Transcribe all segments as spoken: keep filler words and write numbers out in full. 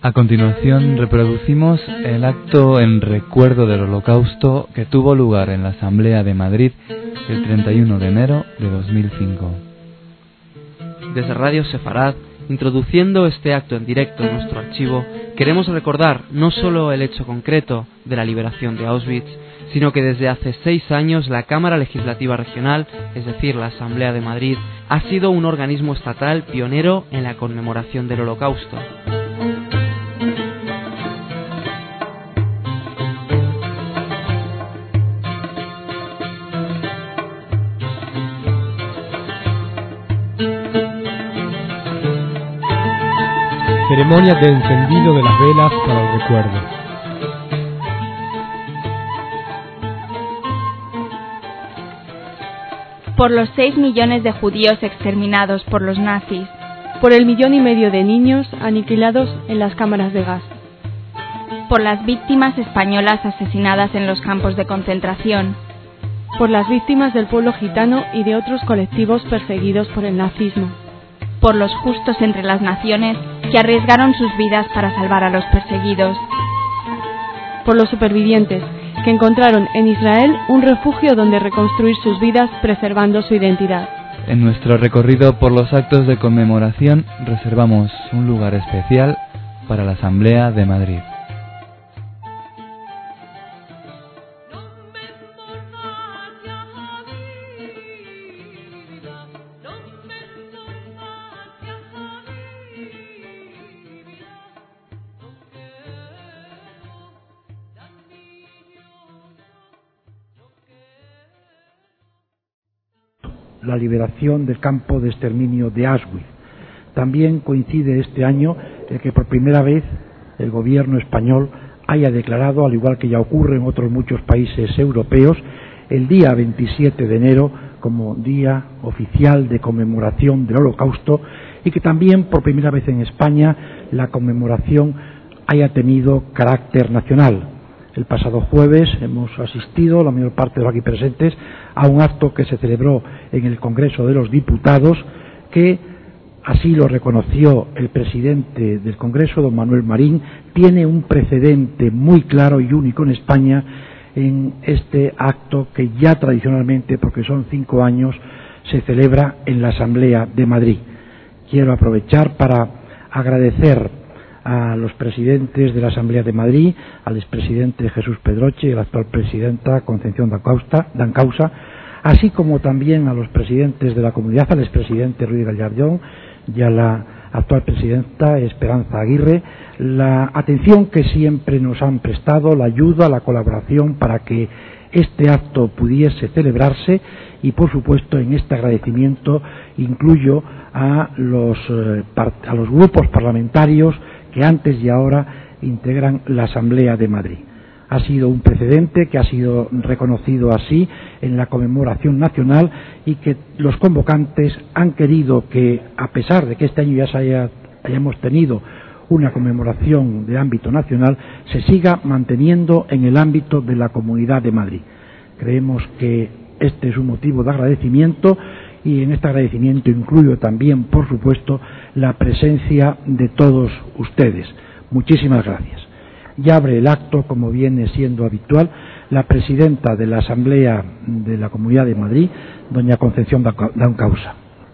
A continuación reproducimos el acto en recuerdo del Holocausto que tuvo lugar en la Asamblea de Madrid el treinta y uno de enero de dos mil cinco. Desde Radio Sefarad, introduciendo este acto en directo en nuestro archivo, queremos recordar no solo el hecho concreto de la liberación de Auschwitz, sino que desde hace seis años la Cámara Legislativa Regional, es decir, la Asamblea de Madrid, ha sido un organismo estatal pionero en la conmemoración del Holocausto. Ceremonia de encendido de las velas para el recuerdo. Por los seis millones de judíos exterminados por los nazis. Por el millón y medio de niños aniquilados en las cámaras de gas. Por las víctimas españolas asesinadas en los campos de concentración. Por las víctimas del pueblo gitano y de otros colectivos perseguidos por el nazismo. Por los justos entre las naciones que arriesgaron sus vidas para salvar a los perseguidos. Por los supervivientes que encontraron en Israel un refugio donde reconstruir sus vidas preservando su identidad. En nuestro recorrido por los actos de conmemoración reservamos un lugar especial para la Asamblea de Madrid. La liberación del campo de exterminio de Auschwitz. También coincide este año el que por primera vez el gobierno español haya declarado, al igual que ya ocurre en otros muchos países europeos, el día veintisiete de enero como día oficial de conmemoración del Holocausto, y que también por primera vez en España la conmemoración haya tenido carácter nacional. El pasado jueves hemos asistido, la mayor parte de los aquí presentes, a un acto que se celebró en el Congreso de los Diputados, que así lo reconoció el presidente del Congreso, don Manuel Marín, tiene un precedente muy claro y único en España en este acto que ya tradicionalmente, porque son cinco años, se celebra en la Asamblea de Madrid. Quiero aprovechar para agradecer a los presidentes de la Asamblea de Madrid, al expresidente Jesús Pedroche y a la actual presidenta Concepción Dancausa, así como también a los presidentes de la comunidad, al expresidente Ruiz Gallardón y a la actual presidenta Esperanza Aguirre, la atención que siempre nos han prestado, la ayuda, la colaboración para que este acto pudiese celebrarse, y por supuesto en este agradecimiento incluyo a los, eh, a los grupos parlamentarios que antes y ahora integran la Asamblea de Madrid. Ha sido un precedente que ha sido reconocido así en la conmemoración nacional, y que los convocantes han querido que, a pesar de que este año ya se haya, hayamos tenido una conmemoración de ámbito nacional, se siga manteniendo en el ámbito de la Comunidad de Madrid. Creemos que este es un motivo de agradecimiento, y en este agradecimiento incluyo también, por supuesto, la presencia de todos ustedes. Muchísimas gracias. Y abre el acto, como viene siendo habitual, la presidenta de la Asamblea de la Comunidad de Madrid, doña Concepción Dancausa.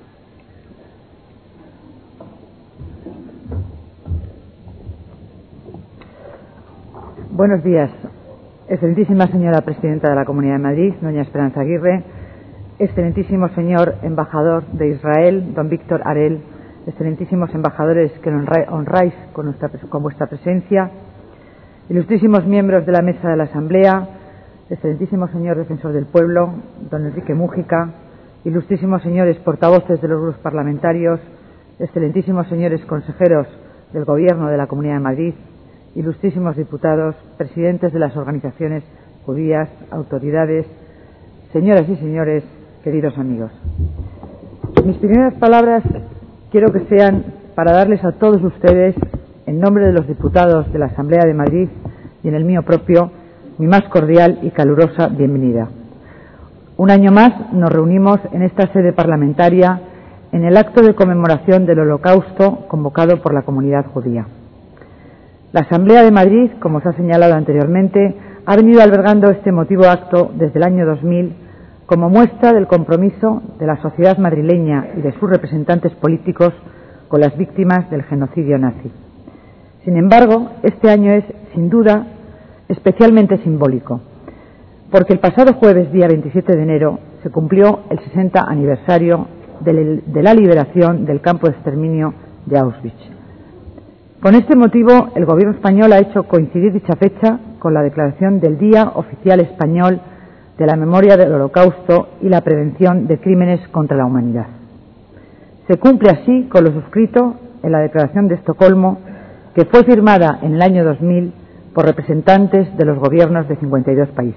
Buenos días, excelentísima señora presidenta de la Comunidad de Madrid, doña Esperanza Aguirre, excelentísimo señor embajador de Israel, don Víctor Arel, excelentísimos embajadores que honráis con, nuestra, con vuestra presencia, ilustrísimos miembros de la mesa de la Asamblea, excelentísimo señor defensor del pueblo, don Enrique Mújica, ilustrísimos señores portavoces de los grupos parlamentarios, excelentísimos señores consejeros del Gobierno de la Comunidad de Madrid, ilustrísimos diputados, presidentes de las organizaciones judías, autoridades, señoras y señores, queridos amigos. Mis primeras palabras quiero que sean para darles a todos ustedes, en nombre de los diputados de la Asamblea de Madrid y en el mío propio, mi más cordial y calurosa bienvenida. Un año más nos reunimos en esta sede parlamentaria en el acto de conmemoración del Holocausto convocado por la comunidad judía. La Asamblea de Madrid, como se ha señalado anteriormente, ha venido albergando este emotivo acto desde el año dos mil como muestra del compromiso de la sociedad madrileña y de sus representantes políticos con las víctimas del genocidio nazi. Sin embargo, este año es, sin duda, especialmente simbólico, porque el pasado jueves, día veintisiete de enero, se cumplió el sesenta aniversario de la liberación del campo de exterminio de Auschwitz. Con este motivo, el Gobierno español ha hecho coincidir dicha fecha con la declaración del Día Oficial Español de la Memoria del Holocausto y la Prevención de Crímenes contra la Humanidad. Se cumple así con lo suscrito en la Declaración de Estocolmo, que fue firmada en el año dos mil por representantes de los gobiernos de cincuenta y dos países.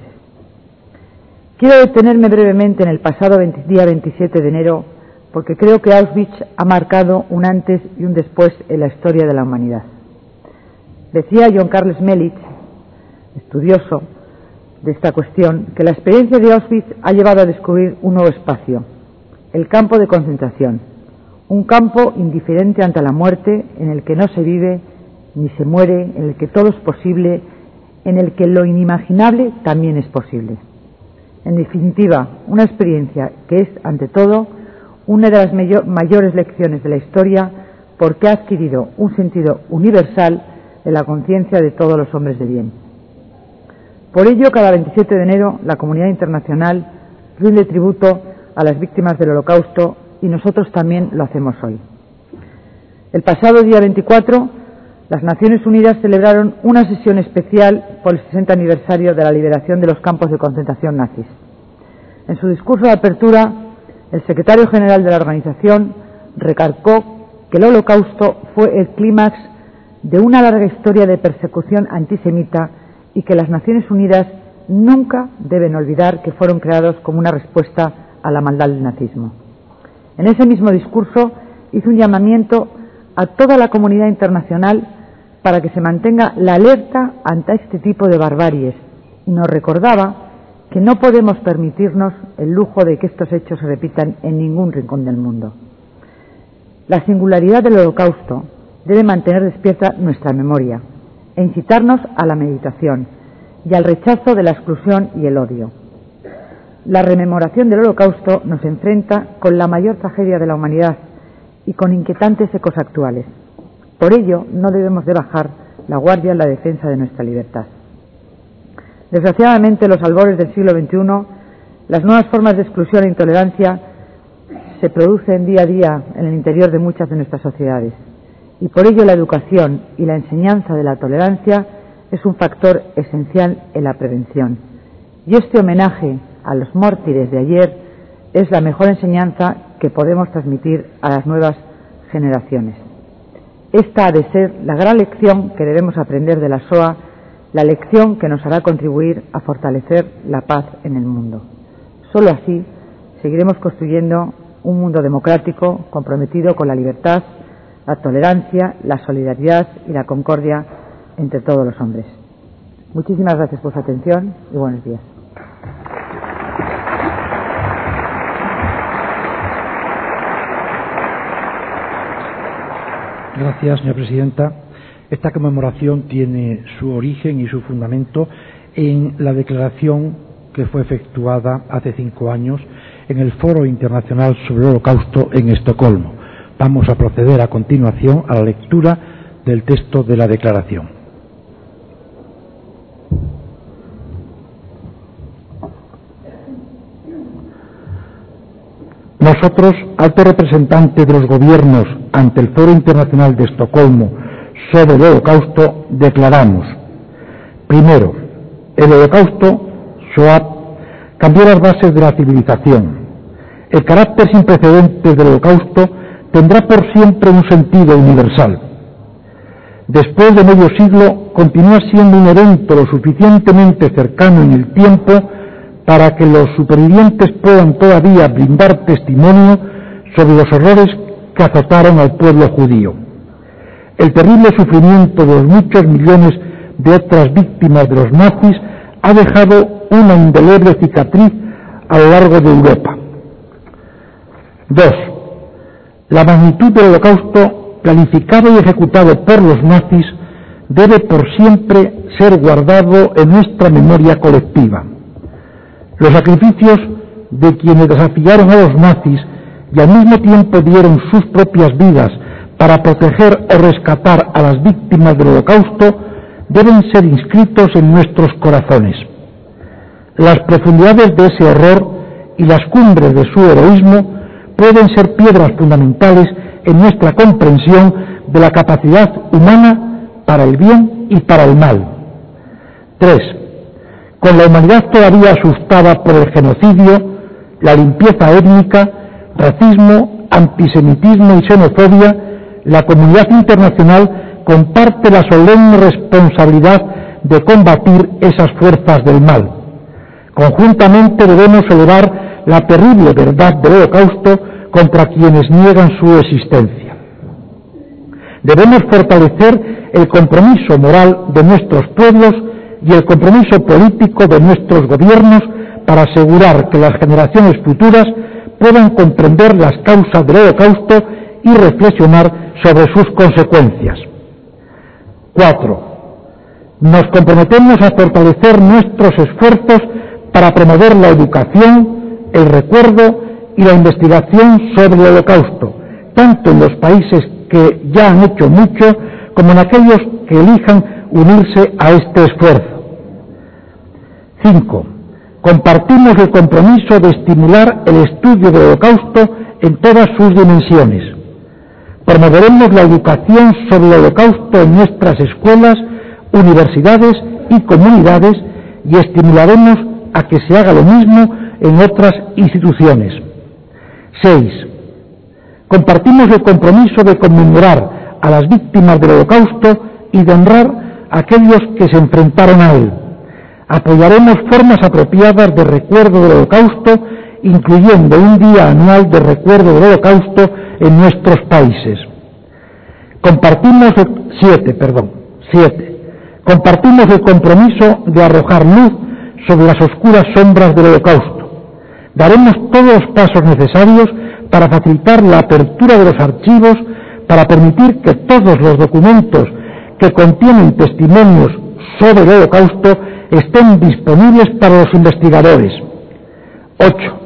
Quiero detenerme brevemente en el pasado día veintisiete de enero, porque creo que Auschwitz ha marcado un antes y un después en la historia de la humanidad. Decía John Carles Melich, estudioso de esta cuestión, que la experiencia de Auschwitz ha llevado a descubrir un nuevo espacio, el campo de concentración, un campo indiferente ante la muerte, en el que no se vive ni se muere, en el que todo es posible, en el que lo inimaginable también es posible. En definitiva, una experiencia que es, ante todo, una de las mayor, mayores lecciones de la historia, porque ha adquirido un sentido universal de la conciencia de todos los hombres de bien. Por ello, cada veintisiete de enero, la comunidad internacional rinde tributo a las víctimas del Holocausto, y nosotros también lo hacemos hoy. El pasado día veinticuatro, las Naciones Unidas celebraron una sesión especial por el sesenta aniversario de la liberación de los campos de concentración nazis. En su discurso de apertura, el secretario general de la organización recalcó que el Holocausto fue el clímax de una larga historia de persecución antisemita y que las Naciones Unidas nunca deben olvidar que fueron creados como una respuesta a la maldad del nazismo. En ese mismo discurso hizo un llamamiento a toda la comunidad internacional para que se mantenga la alerta ante este tipo de barbaries, y nos recordaba que no podemos permitirnos el lujo de que estos hechos se repitan en ningún rincón del mundo. La singularidad del Holocausto debe mantener despierta nuestra memoria e incitarnos a la meditación y al rechazo de la exclusión y el odio. La rememoración del Holocausto nos enfrenta con la mayor tragedia de la humanidad y con inquietantes ecos actuales. Por ello, no debemos de bajar la guardia en la defensa de nuestra libertad. Desgraciadamente, en los albores del siglo veintiuno, las nuevas formas de exclusión e intolerancia se producen día a día en el interior de muchas de nuestras sociedades, y por ello la educación y la enseñanza de la tolerancia es un factor esencial en la prevención. Y este homenaje a los mártires de ayer es la mejor enseñanza que podemos transmitir a las nuevas generaciones. Esta ha de ser la gran lección que debemos aprender de la Shoah, la lección que nos hará contribuir a fortalecer la paz en el mundo. Solo así seguiremos construyendo un mundo democrático comprometido con la libertad, la tolerancia, la solidaridad y la concordia entre todos los hombres. Muchísimas gracias por su atención y buenos días. Gracias, señora presidenta. Esta conmemoración tiene su origen y su fundamento en la declaración que fue efectuada hace cinco años en el Foro Internacional sobre el Holocausto en Estocolmo. Vamos a proceder a continuación a la lectura del texto de la declaración. Nosotros, alto representante de los gobiernos ante el Foro Internacional de Estocolmo sobre el Holocausto, declaramos: primero, el Holocausto, Shoah, cambió las bases de la civilización. El carácter sin precedentes del Holocausto tendrá por siempre un sentido universal. Después de medio siglo, continúa siendo un evento lo suficientemente cercano en el tiempo para que los supervivientes puedan todavía brindar testimonio sobre los horrores que azotaron al pueblo judío. El terrible sufrimiento de los muchos millones de otras víctimas de los nazis ha dejado una indeleble cicatriz a lo largo de Europa. Dos. La magnitud del Holocausto, planificado y ejecutado por los nazis, debe por siempre ser guardado en nuestra memoria colectiva. Los sacrificios de quienes desafiaron a los nazis y al mismo tiempo dieron sus propias vidas para proteger o rescatar a las víctimas del Holocausto deben ser inscritos en nuestros corazones. Las profundidades de ese horror y las cumbres de su heroísmo pueden ser piedras fundamentales en nuestra comprensión de la capacidad humana para el bien y para el mal. tres. Con la humanidad todavía asustada por el genocidio, la limpieza étnica, racismo, antisemitismo y xenofobia, la comunidad internacional comparte la solemne responsabilidad de combatir esas fuerzas del mal. Conjuntamente debemos elevar la terrible verdad del Holocausto contra quienes niegan su existencia. Debemos fortalecer el compromiso moral de nuestros pueblos y el compromiso político de nuestros gobiernos para asegurar que las generaciones futuras puedan comprender las causas del Holocausto y reflexionar sobre sus consecuencias. cuatro. Nos comprometemos a fortalecer nuestros esfuerzos para promover la educación, el recuerdo y la investigación sobre el Holocausto, tanto en los países que ya han hecho mucho como en aquellos que elijan unirse a este esfuerzo. cinco. Compartimos el compromiso de estimular el estudio del Holocausto en todas sus dimensiones. Promoveremos la educación sobre el Holocausto en nuestras escuelas, universidades y comunidades y estimularemos a que se haga lo mismo en otras instituciones. seis. Compartimos el compromiso de conmemorar a las víctimas del Holocausto y de honrar a aquellos que se enfrentaron a él. Apoyaremos formas apropiadas de recuerdo del Holocausto, incluyendo un día anual de recuerdo del Holocausto en nuestros países. Compartimos el, siete, perdón, siete. Compartimos el compromiso de arrojar luz sobre las oscuras sombras del Holocausto. Daremos todos los pasos necesarios para facilitar la apertura de los archivos, para permitir que todos los documentos que contienen testimonios sobre el Holocausto estén disponibles para los investigadores. ocho.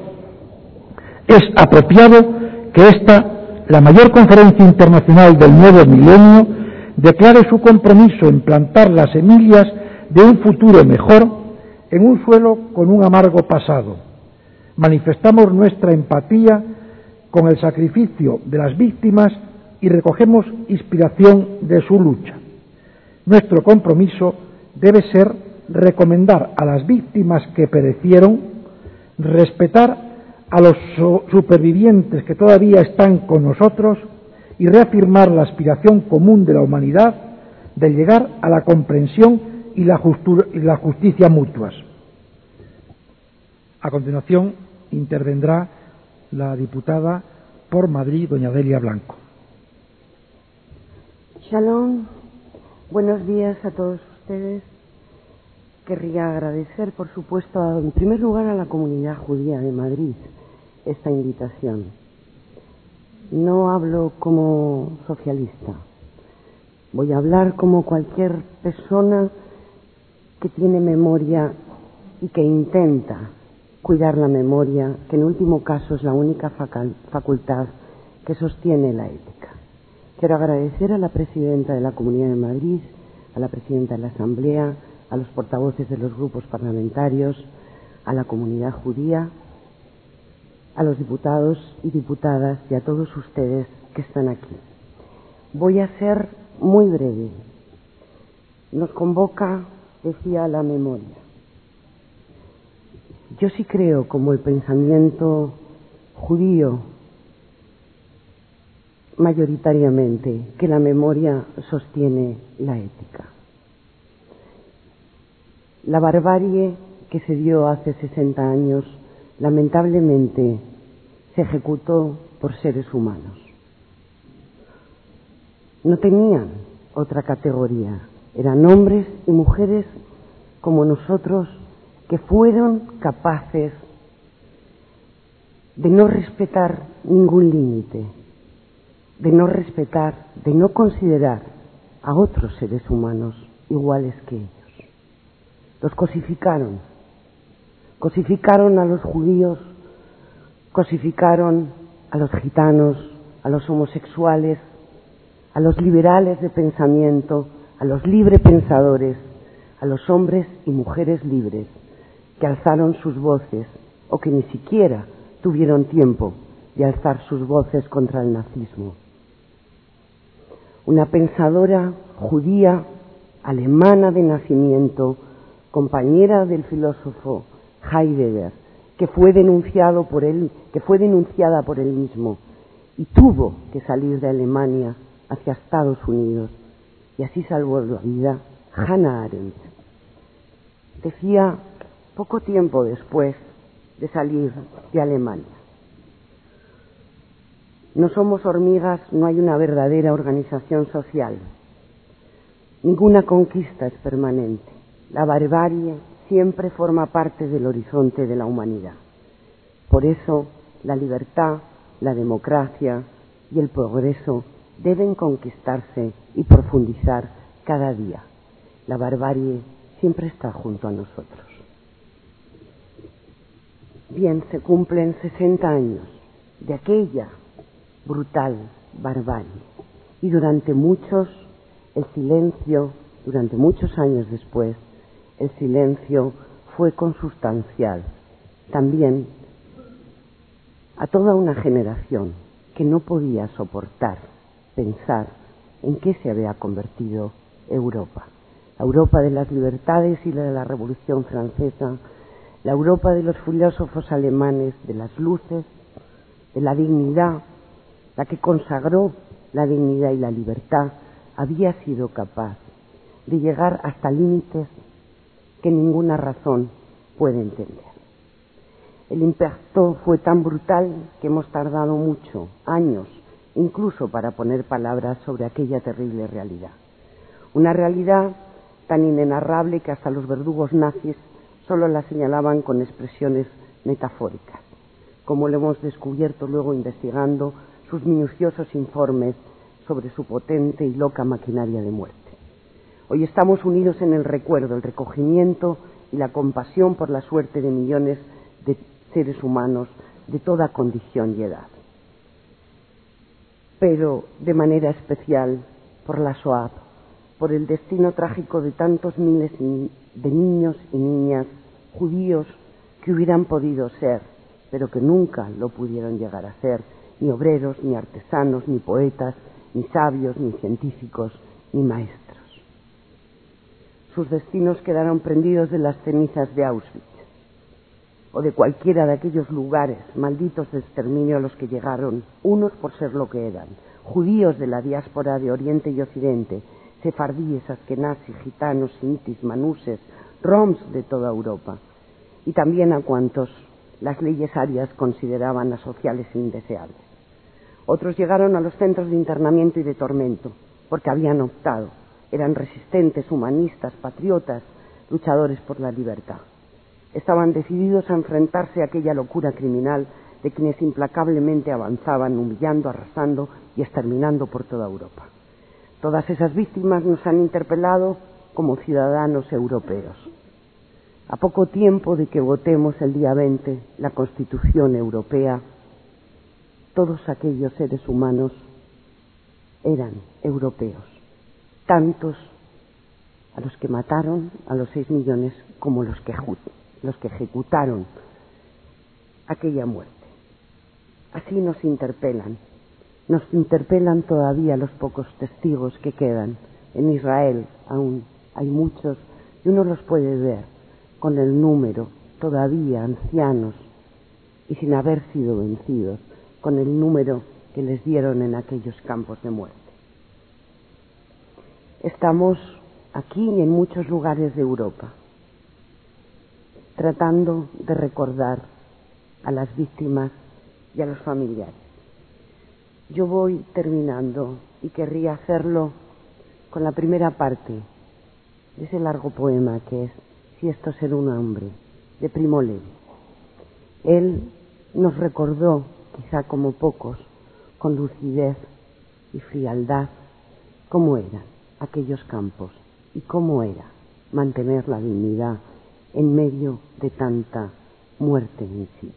Es apropiado que esta, la mayor conferencia internacional del nuevo milenio, declare su compromiso en plantar las semillas de un futuro mejor en un suelo con un amargo pasado. Manifestamos nuestra empatía con el sacrificio de las víctimas y recogemos inspiración de su lucha. Nuestro compromiso debe ser recomendar a las víctimas que perecieron, respetar a los supervivientes que todavía están con nosotros y reafirmar la aspiración común de la humanidad de llegar a la comprensión y la, y la justicia mutuas. A continuación intervendrá la diputada por Madrid, doña Delia Blanco. Shalom, buenos días a todos ustedes. Querría agradecer, por supuesto, en primer lugar a la comunidad judía de Madrid esta invitación. No hablo como socialista, voy a hablar como cualquier persona que tiene memoria y que intenta cuidar la memoria, que en último caso es la única facultad que sostiene la ética. Quiero agradecer a la presidenta de la Comunidad de Madrid, a la presidenta de la Asamblea, a los portavoces de los grupos parlamentarios, a la comunidad judía, a los diputados y diputadas y a todos ustedes que están aquí. Voy a ser muy breve. Nos convoca, decía, la memoria. Yo sí creo, como el pensamiento judío mayoritariamente, que la memoria sostiene la ética. La barbarie que se dio hace sesenta años, lamentablemente, se ejecutó por seres humanos. No tenían otra categoría, eran hombres y mujeres como nosotros que fueron capaces de no respetar ningún límite, de no respetar, de no considerar a otros seres humanos iguales que ellos. Los cosificaron, cosificaron a los judíos, cosificaron a los gitanos, a los homosexuales, a los liberales de pensamiento, a los librepensadores, a los hombres y mujeres libres que alzaron sus voces o que ni siquiera tuvieron tiempo de alzar sus voces contra el nazismo. Una pensadora judía, alemana de nacimiento, compañera del filósofo Heidegger, que fue denunciado por él, que fue denunciada por él mismo y tuvo que salir de Alemania hacia Estados Unidos, y así salvó la vida. Hannah Arendt decía poco tiempo después de salir de Alemania: no somos hormigas, no hay una verdadera organización social. Ninguna conquista es permanente. La barbarie siempre forma parte del horizonte de la humanidad. Por eso, la libertad, la democracia y el progreso deben conquistarse y profundizar cada día. La barbarie siempre está junto a nosotros. Bien, se cumplen sesenta años de aquella brutal barbarie, y durante muchos, el silencio, durante muchos años después, el silencio fue consustancial también a toda una generación que no podía soportar pensar en qué se había convertido Europa. La Europa de las libertades y la de la Revolución Francesa, la Europa de los filósofos alemanes, de las luces, de la dignidad, la que consagró la dignidad y la libertad, había sido capaz de llegar hasta límites que ninguna razón puede entender. El impacto fue tan brutal que hemos tardado mucho, años, incluso para poner palabras sobre aquella terrible realidad. Una realidad tan inenarrable que hasta los verdugos nazis solo la señalaban con expresiones metafóricas, como lo hemos descubierto luego investigando sus minuciosos informes sobre su potente y loca maquinaria de muerte. Hoy estamos unidos en el recuerdo, el recogimiento y la compasión por la suerte de millones de seres humanos de toda condición y edad. Pero de manera especial por la Shoah, por el destino trágico de tantos miles de niños y niñas judíos que hubieran podido ser, pero que nunca lo pudieron llegar a ser, ni obreros, ni artesanos, ni poetas, ni sabios, ni científicos, ni maestros. Sus destinos quedaron prendidos de las cenizas de Auschwitz o de cualquiera de aquellos lugares malditos de exterminio a los que llegaron, unos por ser lo que eran, judíos de la diáspora de Oriente y Occidente, sefardíes, askenazis, gitanos, sintis, manuses, roms de toda Europa, y también a cuantos las leyes arias consideraban asociales e indeseables. Otros llegaron a los centros de internamiento y de tormento, porque habían optado, eran resistentes, humanistas, patriotas, luchadores por la libertad. Estaban decididos a enfrentarse a aquella locura criminal de quienes implacablemente avanzaban, humillando, arrasando y exterminando por toda Europa. Todas esas víctimas nos han interpelado como ciudadanos europeos. A poco tiempo de que votemos el día veinte la Constitución Europea, todos aquellos seres humanos eran europeos, tantos a los que mataron a los seis millones como los que, los que ejecutaron aquella muerte. Así nos interpelan, nos interpelan todavía los pocos testigos que quedan. En Israel aún hay muchos y uno los puede ver con el número todavía ancianos y sin haber sido vencidos, con el número que les dieron en aquellos campos de muerte. Estamos aquí y en muchos lugares de Europa tratando de recordar a las víctimas y a los familiares. Yo voy terminando y querría hacerlo con la primera parte de ese largo poema que es Si esto ser un hombre, de Primo Levi. Él nos recordó, quizá como pocos, con lucidez y frialdad, cómo eran aquellos campos y cómo era mantener la dignidad en medio de tanta muerte sencilla.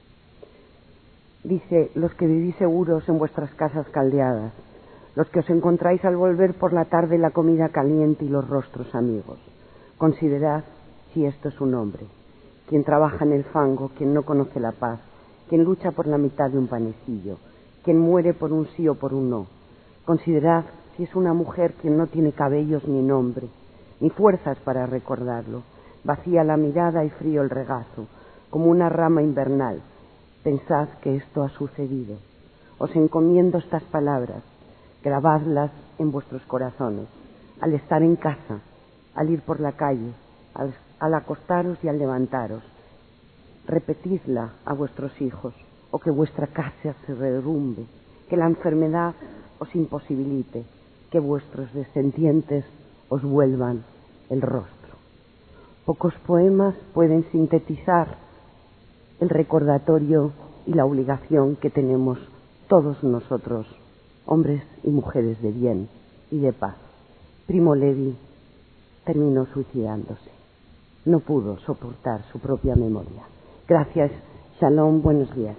Dice: los que vivís seguros en vuestras casas caldeadas, los que os encontráis al volver por la tarde la comida caliente y los rostros amigos, considerad si esto es un hombre, quien trabaja en el fango, quien no conoce la paz, quien lucha por la mitad de un panecillo, quien muere por un sí o por un no. Considerad si es una mujer quien no tiene cabellos ni nombre, ni fuerzas para recordarlo, vacía la mirada y frío el regazo, como una rama invernal. Pensad que esto ha sucedido. Os encomiendo estas palabras, grabadlas en vuestros corazones, al estar en casa, al ir por la calle, al, al acostaros y al levantaros. Repetidla a vuestros hijos, o que vuestra casa se derrumbe, que la enfermedad os imposibilite, que vuestros descendientes os vuelvan el rostro. Pocos poemas pueden sintetizar el recordatorio y la obligación que tenemos todos nosotros, hombres y mujeres de bien y de paz. Primo Levi terminó suicidándose. No pudo soportar su propia memoria. Gracias. Shalom. Buenos días.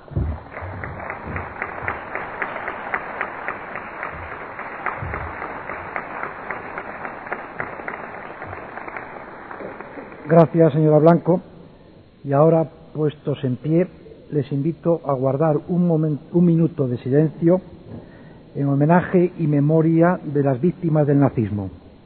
Gracias, señora Blanco. Y ahora, puestos en pie, les invito a guardar un, momento, un minuto de silencio en homenaje y memoria de las víctimas del nazismo.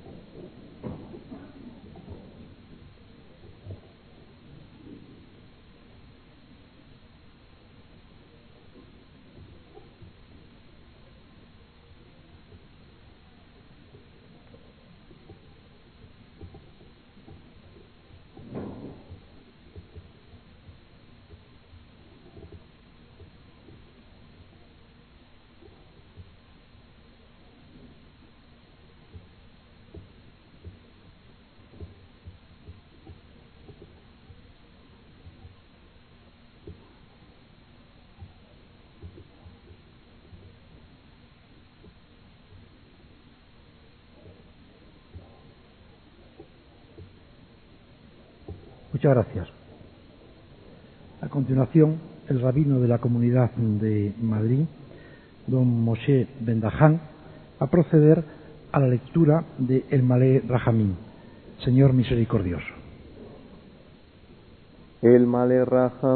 Muchas gracias. A continuación, el rabino de la Comunidad de Madrid, don Moshe Ben-Dahan, va a proceder a la lectura de El Malé Rajamín, Señor Misericordioso. El Malé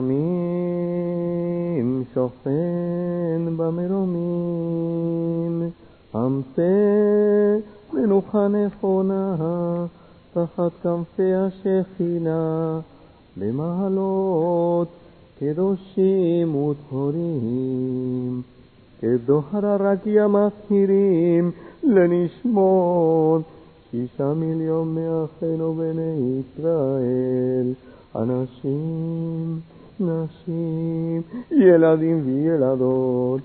Rajamín, Shofen Bameromim, Amse Menujanefona, תחת כנפי השכינה, במעלות קדושים וטהורים, כדוהר הרקיע מזכירים לנשמות שישה מיליון מאחינו בני ישראל, אנשים, נשים, ילדים וילדות,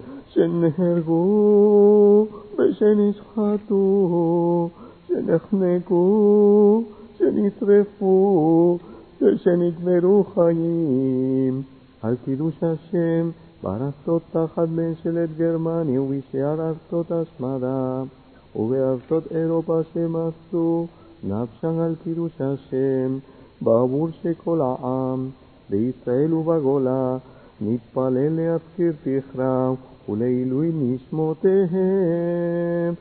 שנהרגו ושנשחטו, שנחנקו, שנשרפו, ושנגמרו חיים, על קידוש השם בארצות תחת ממשלת גרמניה ובשאר ארצות השמדה, ובארצות אירופה שמסרו נפשם על קידוש השם, בעבור שכל העם, בישראל ובגולה, נתפלל להזכיר זכרם ולעילוי נשמותיהם.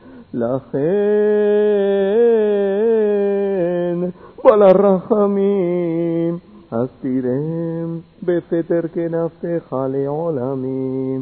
לכן ולרחמים הסתירם בסתר כנפשך לעולמים,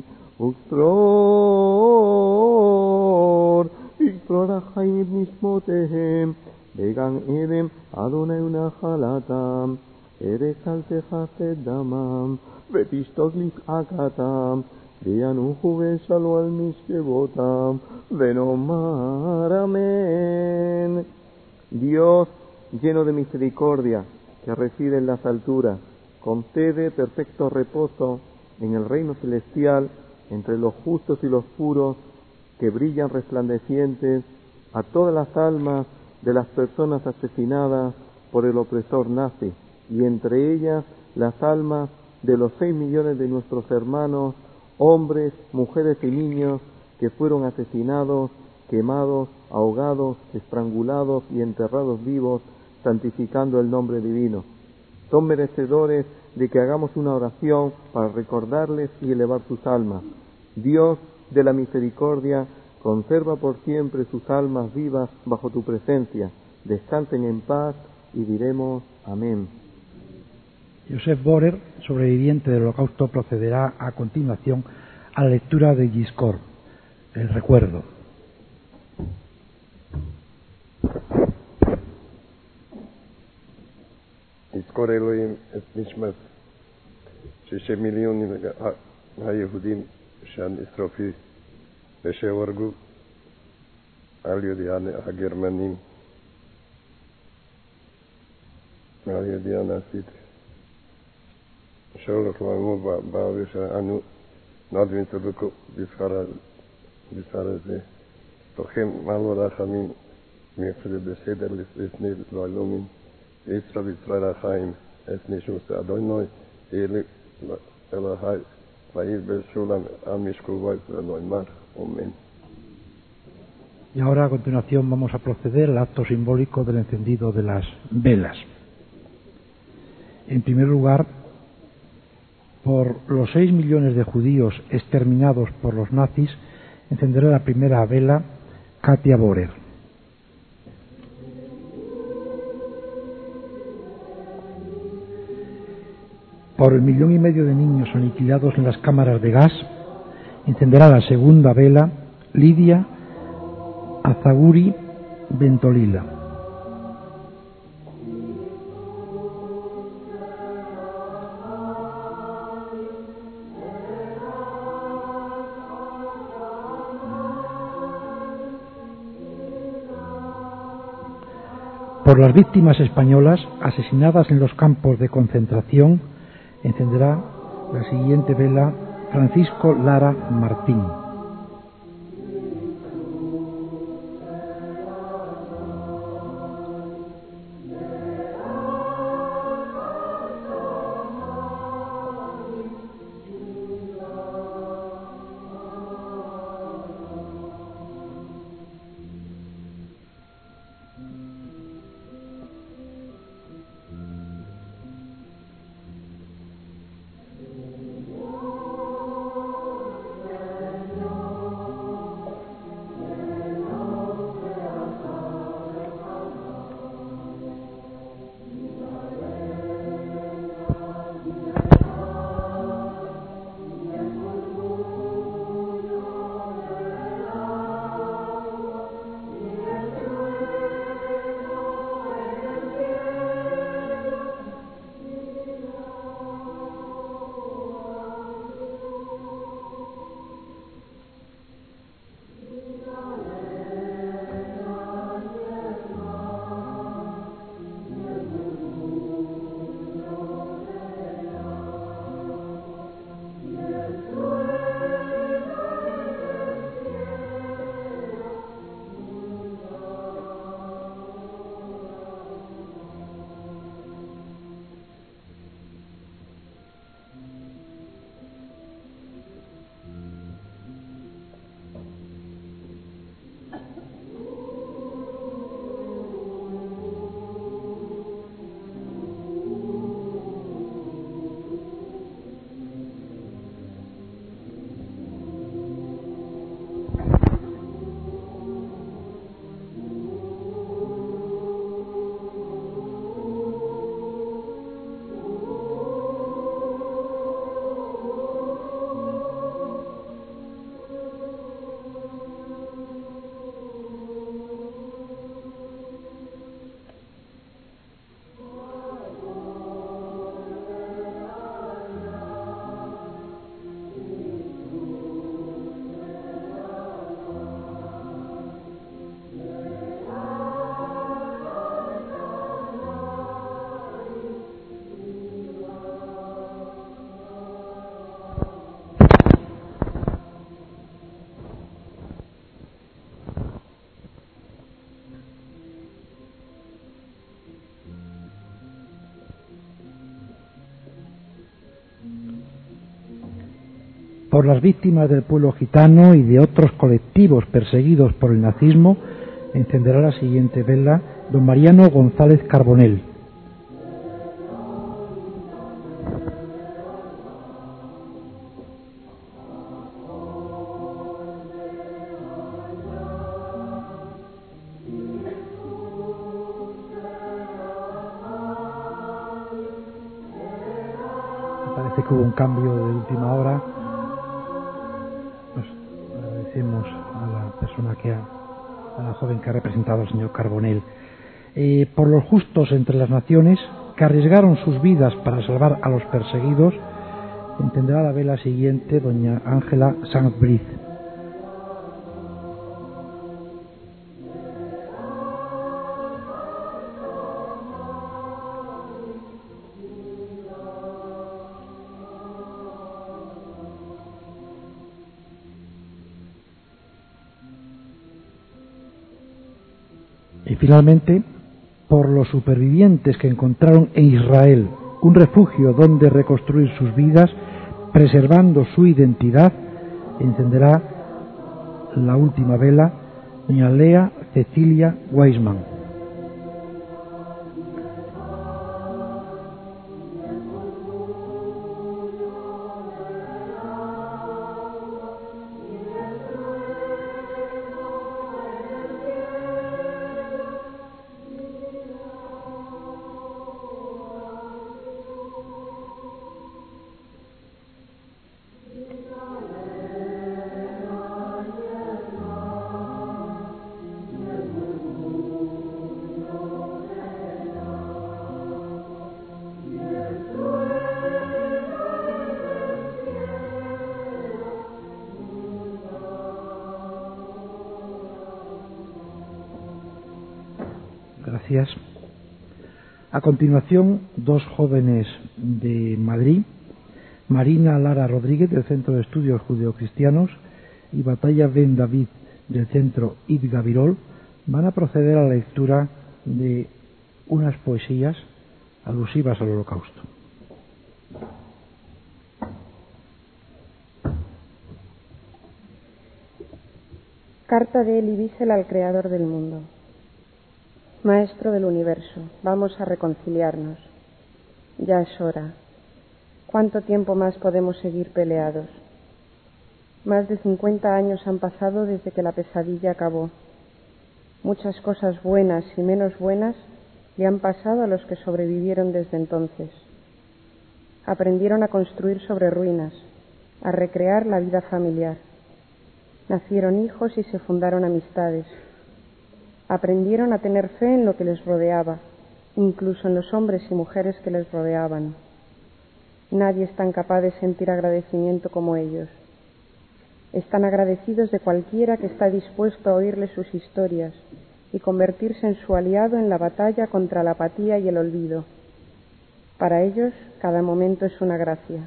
וקצור יקצור החיים נשמותיהם בגן עדן אדוני ונחלתם, ארץ אל תכסה דמם ותשתוק לזעקתם, וינוחו ושלו על משכבותם, ונאמר amén. Dios, lleno de misericordia, que reside en las alturas, concede perfecto reposo en el reino celestial entre los justos y los puros, que brillan resplandecientes a todas las almas de las personas asesinadas por el opresor nazi, y entre ellas las almas de los seis millones de nuestros hermanos, hombres, mujeres y niños que fueron asesinados, quemados, ahogados, estrangulados y enterrados vivos, santificando el nombre divino. Son merecedores de que hagamos una oración para recordarles y elevar sus almas. Dios de la misericordia, conserva por siempre sus almas vivas bajo tu presencia. Descansen en paz y diremos amén. Josef Borer, sobreviviente del Holocausto, procederá a continuación a la lectura de Yizkor, el recuerdo. יזכור אלוהים את נשמת שישה מיליון היהודים שנשרפו ושהורגו על ידי הגרמנים, על ידי הנאצית. שהולך לעמו באוויר שאנו נדבין צדקו בשכר הזה. תוכם מעלו רחמים מיוחד בסדר לפני לעלומים. יצרה ויצרה החיים, את נשוס אדוני, אלוהי, ויהי בשולם על משכובו ונאמר, amén. Y ahora a continuación vamos a proceder al acto simbólico del encendido de las velas. En primer lugar, por los seis millones de judíos exterminados por los nazis, encenderá la primera vela Katia Borer. Por el millón y medio de niños aniquilados en las cámaras de gas, encenderá la segunda vela Lidia Azaguri Bentolila. Por las víctimas españolas asesinadas en los campos de concentración, encenderá la siguiente vela Francisco Lara Martín. por las víctimas del pueblo gitano y de otros colectivos perseguidos por el nazismo, encenderá la siguiente vela don Mariano González Carbonell. Parece que hubo un cambio de última hora. Pues agradecemos a la persona que ha, a la joven que ha representado al señor Carbonell. Eh, por los justos entre las naciones que arriesgaron sus vidas para salvar a los perseguidos, entenderá la vela siguiente doña Ángela Sanz-Briz. Y finalmente, por los supervivientes que encontraron en Israel un refugio donde reconstruir sus vidas, preservando su identidad, encenderá la última vela doña Lea Cecilia Weisman. Gracias. A continuación, dos jóvenes de Madrid, Marina Lara Rodríguez del Centro de Estudios Judeocristianos y Batalla Ben David del Centro Id Gavirol, van a proceder a la lectura de unas poesías alusivas al Holocausto. Carta de Elie Wiesel al Creador del mundo. Maestro del universo, vamos a reconciliarnos. Ya es hora. ¿Cuánto tiempo más podemos seguir peleados? Más de cincuenta años han pasado desde que la pesadilla acabó. Muchas cosas buenas y menos buenas le han pasado a los que sobrevivieron desde entonces. Aprendieron a construir sobre ruinas, a recrear la vida familiar. Nacieron hijos y se fundaron amistades. Aprendieron a tener fe en lo que les rodeaba, incluso en los hombres y mujeres que les rodeaban. Nadie es tan capaz de sentir agradecimiento como ellos. Están agradecidos de cualquiera que está dispuesto a oírles sus historias y convertirse en su aliado en la batalla contra la apatía y el olvido. Para ellos, cada momento es una gracia.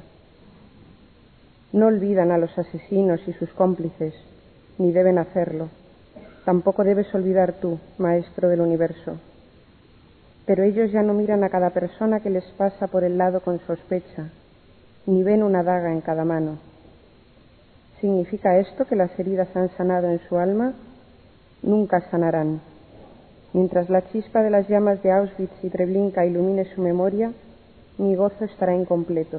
No olvidan a los asesinos y sus cómplices, ni deben hacerlo. Tampoco debes olvidar tú, Maestro del universo. Pero ellos ya no miran a cada persona que les pasa por el lado con sospecha, ni ven una daga en cada mano. ¿Significa esto que las heridas han sanado en su alma? Nunca sanarán. Mientras la chispa de las llamas de Auschwitz y Treblinka ilumine su memoria, mi gozo estará incompleto.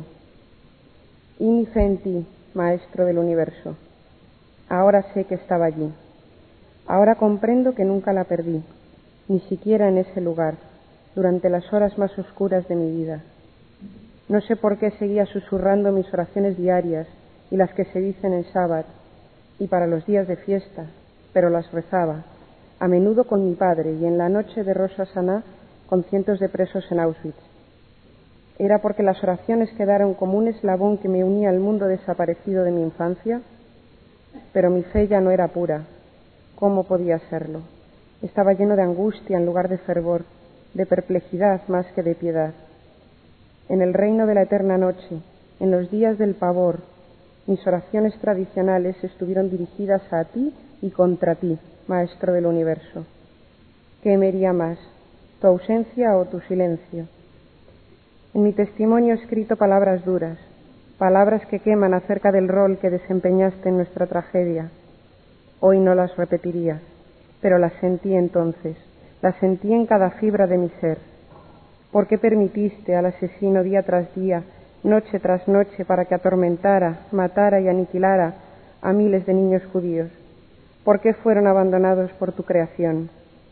Y mi fe en ti, Maestro del universo. Ahora sé que estaba allí. Ahora comprendo que nunca la perdí, ni siquiera en ese lugar, durante las horas más oscuras de mi vida. No sé por qué seguía susurrando mis oraciones diarias y las que se dicen en Shabbat y para los días de fiesta, pero las rezaba, a menudo con mi padre y en la noche de Rosh Hashanah con cientos de presos en Auschwitz. ¿Era porque las oraciones quedaron como un eslabón que me unía al mundo desaparecido de mi infancia? Pero mi fe ya no era pura. ¿Cómo podía serlo? Estaba lleno de angustia en lugar de fervor, de perplejidad más que de piedad. En el reino de la eterna noche, en los días del pavor, mis oraciones tradicionales estuvieron dirigidas a ti y contra ti, Maestro del universo. ¿Qué me hería más, tu ausencia o tu silencio? En mi testimonio he escrito palabras duras, palabras que queman acerca del rol que desempeñaste en nuestra tragedia. Hoy no las repetiría, pero las sentí entonces, las sentí en cada fibra de mi ser. ¿Por qué permitiste al asesino día tras día, noche tras noche, para que atormentara, matara y aniquilara a miles de niños judíos? ¿Por qué fueron abandonados por tu creación?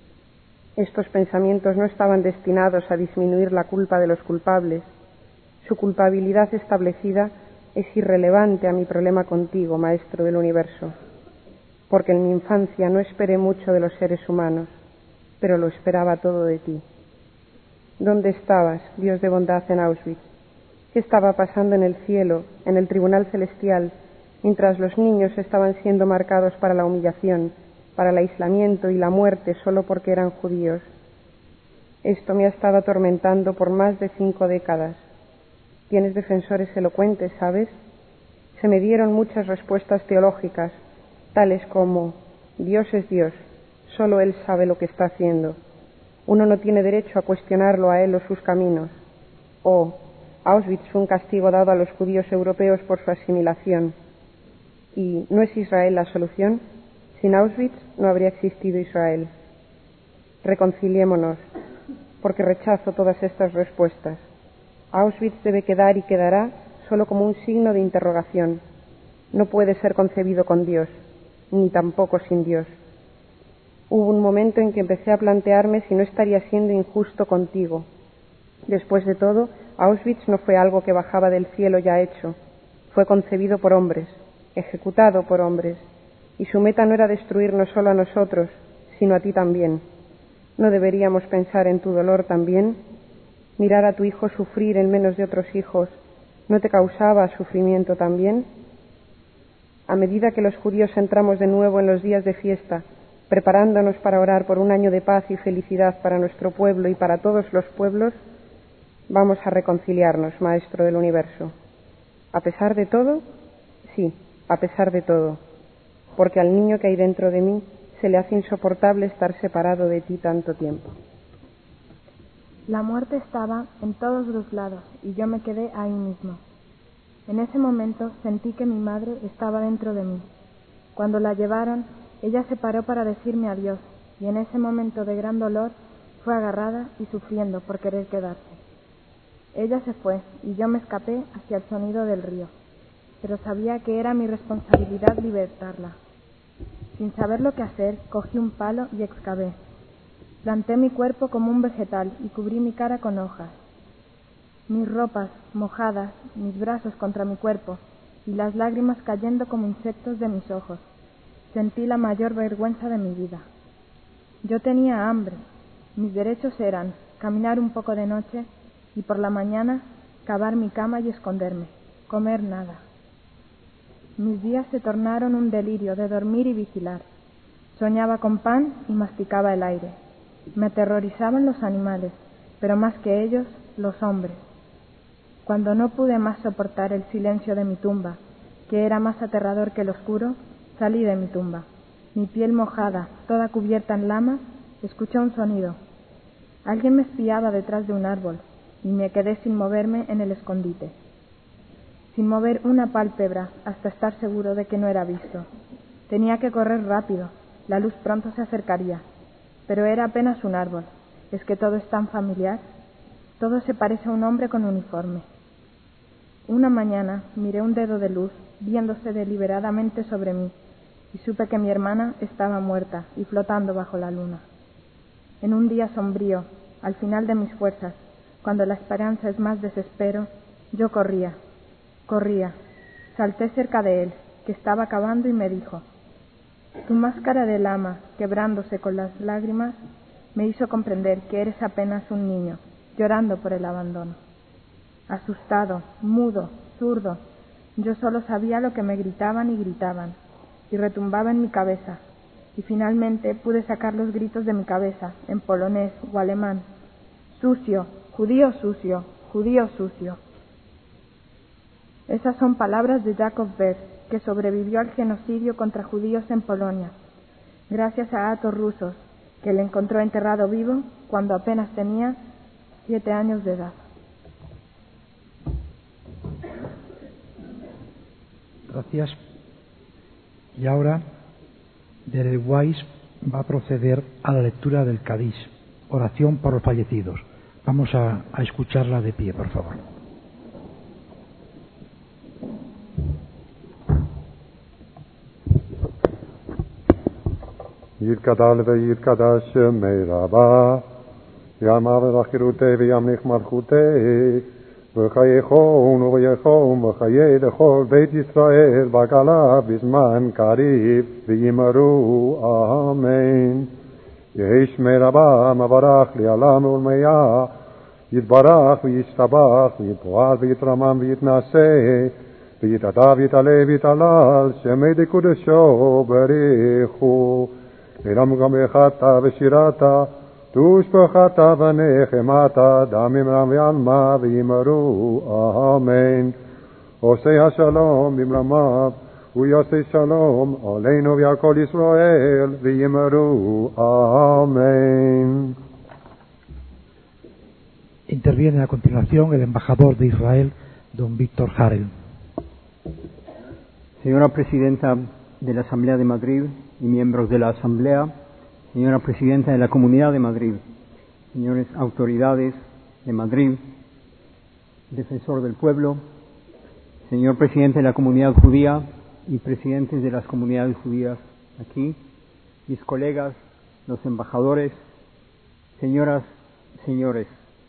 Estos pensamientos no estaban destinados a disminuir la culpa de los culpables. Su culpabilidad establecida es irrelevante a mi problema contigo, Maestro del Universo, porque en mi infancia no esperé mucho de los seres humanos, pero lo esperaba todo de ti. ¿Dónde estabas, Dios de bondad, en Auschwitz? ¿Qué estaba pasando en el cielo, en el tribunal celestial, mientras los niños estaban siendo marcados para la humillación, para el aislamiento y la muerte solo porque eran judíos? Esto me ha estado atormentando por más de cinco décadas. Tienes defensores elocuentes, ¿sabes? Se me dieron muchas respuestas teológicas, tales como: Dios es Dios, solo Él sabe lo que está haciendo. Uno no tiene derecho a cuestionarlo a Él o sus caminos. O Auschwitz fue un castigo dado a los judíos europeos por su asimilación. ¿Y no es Israel la solución? Sin Auschwitz no habría existido Israel. Reconciliémonos, porque rechazo todas estas respuestas. Auschwitz debe quedar y quedará solo como un signo de interrogación. No puede ser concebido con Dios, ni tampoco sin Dios. Hubo un momento en que empecé a plantearme si no estaría siendo injusto contigo. Después de todo, Auschwitz no fue algo que bajaba del cielo ya hecho. Fue concebido por hombres, ejecutado por hombres, y su meta no era destruirnos solo a nosotros, sino a ti también. ¿No deberíamos pensar en tu dolor también? Mirar a tu hijo sufrir en menos de otros hijos, ¿no te causaba sufrimiento también? A medida que los judíos entramos de nuevo en los días de fiesta, preparándonos para orar por un año de paz y felicidad para nuestro pueblo y para todos los pueblos, vamos a reconciliarnos, Maestro del Universo. ¿A pesar de todo? Sí, a pesar de todo, porque al niño que hay dentro de mí se le hace insoportable estar separado de ti tanto tiempo. La muerte estaba en todos los lados y yo me quedé ahí mismo. En ese momento sentí que mi madre estaba dentro de mí. Cuando la llevaron, ella se paró para decirme adiós y en ese momento de gran dolor fue agarrada y sufriendo por querer quedarse. Ella se fue y yo me escapé hacia el sonido del río, pero sabía que era mi responsabilidad libertarla. Sin saber lo que hacer, cogí un palo y excavé. Planté mi cuerpo como un vegetal y cubrí mi cara con hojas. Mis ropas mojadas, mis brazos contra mi cuerpo y las lágrimas cayendo como insectos de mis ojos. Sentí la mayor vergüenza de mi vida. Yo tenía hambre. Mis derechos eran caminar un poco de noche y por la mañana cavar mi cama y esconderme, comer nada. Mis días se tornaron un delirio de dormir y vigilar. Soñaba con pan y masticaba el aire. Me aterrorizaban los animales, pero más que ellos, los hombres. Cuando no pude más soportar el silencio de mi tumba, que era más aterrador que el oscuro, salí de mi tumba. Mi piel mojada, toda cubierta en lama, escuché un sonido. Alguien me espiaba detrás de un árbol y me quedé sin moverme en el escondite, sin mover una pálpebra hasta estar seguro de que no era visto. Tenía que correr rápido, la luz pronto se acercaría. Pero era apenas un árbol. ¿Es que todo es tan familiar? Todo se parece a un hombre con uniforme. Una mañana miré un dedo de luz viéndose deliberadamente sobre mí y supe que mi hermana estaba muerta y flotando bajo la luna. En un día sombrío, al final de mis fuerzas, cuando la esperanza es más desespero, yo corría, corría. Salté cerca de él, que estaba cavando, y me dijo: tu máscara de lama, quebrándose con las lágrimas, me hizo comprender que eres apenas un niño, llorando por el abandono. Asustado, mudo, zurdo, yo solo sabía lo que me gritaban y gritaban, y retumbaba en mi cabeza, y finalmente pude sacar los gritos de mi cabeza, en polonés o alemán: sucio, judío sucio, judío sucio. Esas son palabras de Jacob Bess, que sobrevivió al genocidio contra judíos en Polonia, gracias a Atos rusos, que le encontró enterrado vivo cuando apenas tenía siete años de edad. Gracias. Y ahora, Derek Weiss va a proceder a la lectura del Kaddish, oración por los fallecidos. Vamos a, a escucharla de pie, por favor. יתגדל ויתקדש שמי רבה, יאמר לחירותי וימליך מלכותי, וחייכון ובייכון וחיי לכל בית ישראל בגלה בזמן קריב, ויאמרו אמן. יהי שמי רבה מברך לעולם ולמיה, יתברך וישתבח ויתפועל ויתרמם ויתנשא, ויתעלה ויתעלה ויתעלל, שמי דקודשו בריחו. אלם גם החתה ושירתה, תושבחתה ונחמתה, דמים רם ועלמה ויאמרו אמן. עושה השלום במרמיו, הוא יעשה שלום עלינו ועל כל ישראל, ויאמרו אמן. Interviene a continuación el embajador de Israel, don Víctor Harel. Señora Presidenta de la Asamblea de Madrid y miembros de la Asamblea, señora Presidenta de la Comunidad de Madrid, señores autoridades de Madrid, defensor del pueblo, señor Presidente de la Comunidad Judía y presidentes de las comunidades judías aquí, mis colegas, los embajadores, señoras, señores.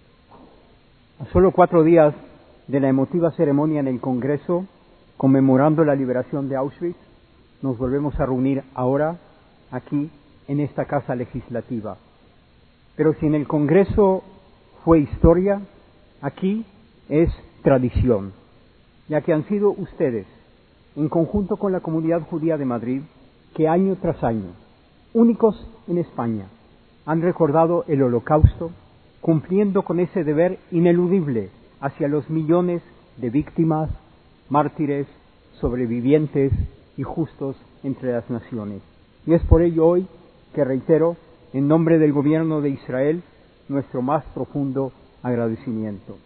A solo cuatro días de la emotiva ceremonia en el Congreso, conmemorando la liberación de Auschwitz, nos volvemos a reunir ahora, aquí, en esta casa legislativa. Pero si en el Congreso fue historia, aquí es tradición, ya que han sido ustedes, en conjunto con la comunidad judía de Madrid, que año tras año, únicos en España, han recordado el Holocausto, cumpliendo con ese deber ineludible hacia los millones de víctimas, mártires, sobrevivientes y justos entre las naciones. Y es por ello hoy que reitero, en nombre del Gobierno de Israel, nuestro más profundo agradecimiento.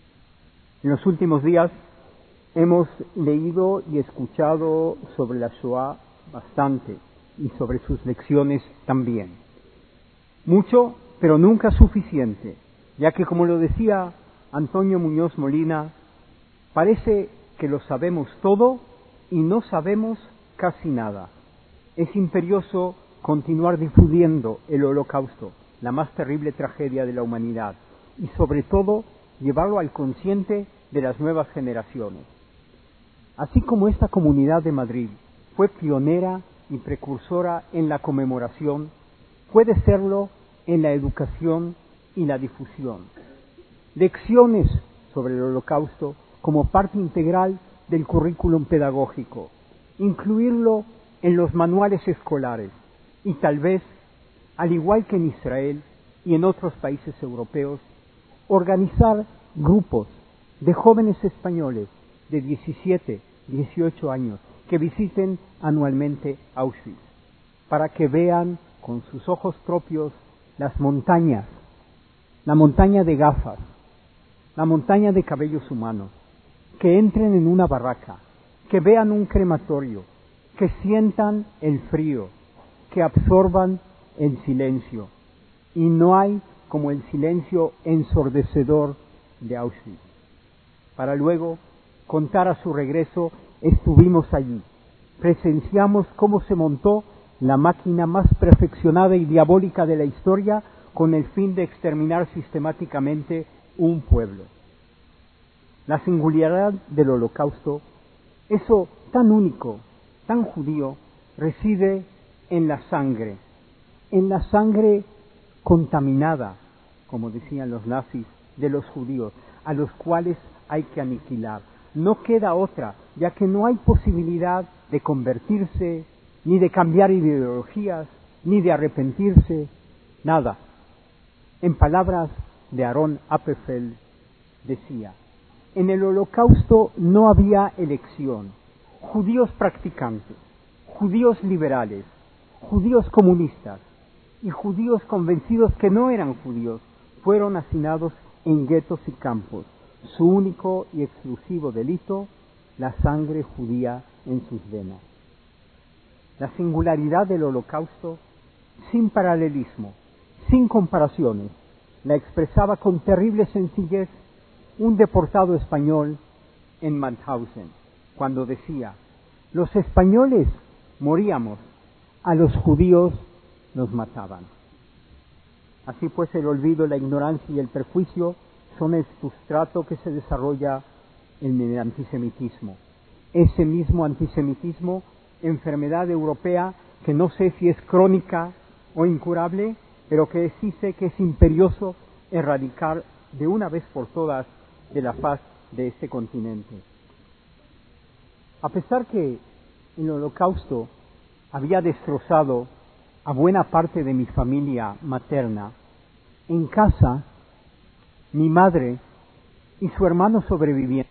En los últimos días hemos leído y escuchado sobre la Shoah bastante y sobre sus lecciones también. Mucho, pero nunca suficiente, ya que, como lo decía Antonio Muñoz Molina, parece que lo sabemos todo y no sabemos casi nada. Es imperioso continuar difundiendo el Holocausto, la más terrible tragedia de la humanidad, y sobre todo llevarlo al consciente de las nuevas generaciones. Así como esta comunidad de Madrid fue pionera y precursora en la conmemoración, puede serlo en la educación y la difusión. Lecciones sobre el Holocausto como parte integral del currículum pedagógico, incluirlo en los manuales escolares y tal vez, al igual que en Israel y en otros países europeos, organizar grupos de jóvenes españoles de diecisiete, dieciocho años que visiten anualmente Auschwitz, para que vean con sus ojos propios las montañas, la montaña de gafas, la montaña de cabellos humanos, que entren en una barraca, que vean un crematorio, que sientan el frío, que absorban el silencio. Y no hay como el silencio ensordecedor de Auschwitz. Para luego contar a su regreso, estuvimos allí, presenciamos cómo se montó la máquina más perfeccionada y diabólica de la historia con el fin de exterminar sistemáticamente un pueblo. La singularidad del Holocausto, eso tan único, tan judío, reside en la sangre, en la sangre contaminada, como decían los nazis, de los judíos, a los cuales hay que aniquilar. No queda otra, ya que no hay posibilidad de convertirse, ni de cambiar ideologías, ni de arrepentirse, nada. En palabras de Aaron Appelfeld, decía: en el Holocausto no había elección. Judíos practicantes, judíos liberales, judíos comunistas y judíos convencidos que no eran judíos fueron hacinados en guetos y campos. Su único y exclusivo delito, la sangre judía en sus venas. La singularidad del Holocausto, sin paralelismo, sin comparaciones, la expresaba con terrible sencillez un deportado español en Mauthausen, cuando decía: los españoles moríamos, a los judíos nos mataban. Así pues, el olvido, la ignorancia y el perjuicio son el sustrato que se desarrolla en el antisemitismo. Ese mismo antisemitismo, enfermedad europea que no sé si es crónica o incurable, pero que sí sé que es imperioso erradicar de una vez por todas de la faz de este continente. A pesar que el Holocausto había destrozado a buena parte de mi familia materna, en casa mi madre y su hermano sobrevivían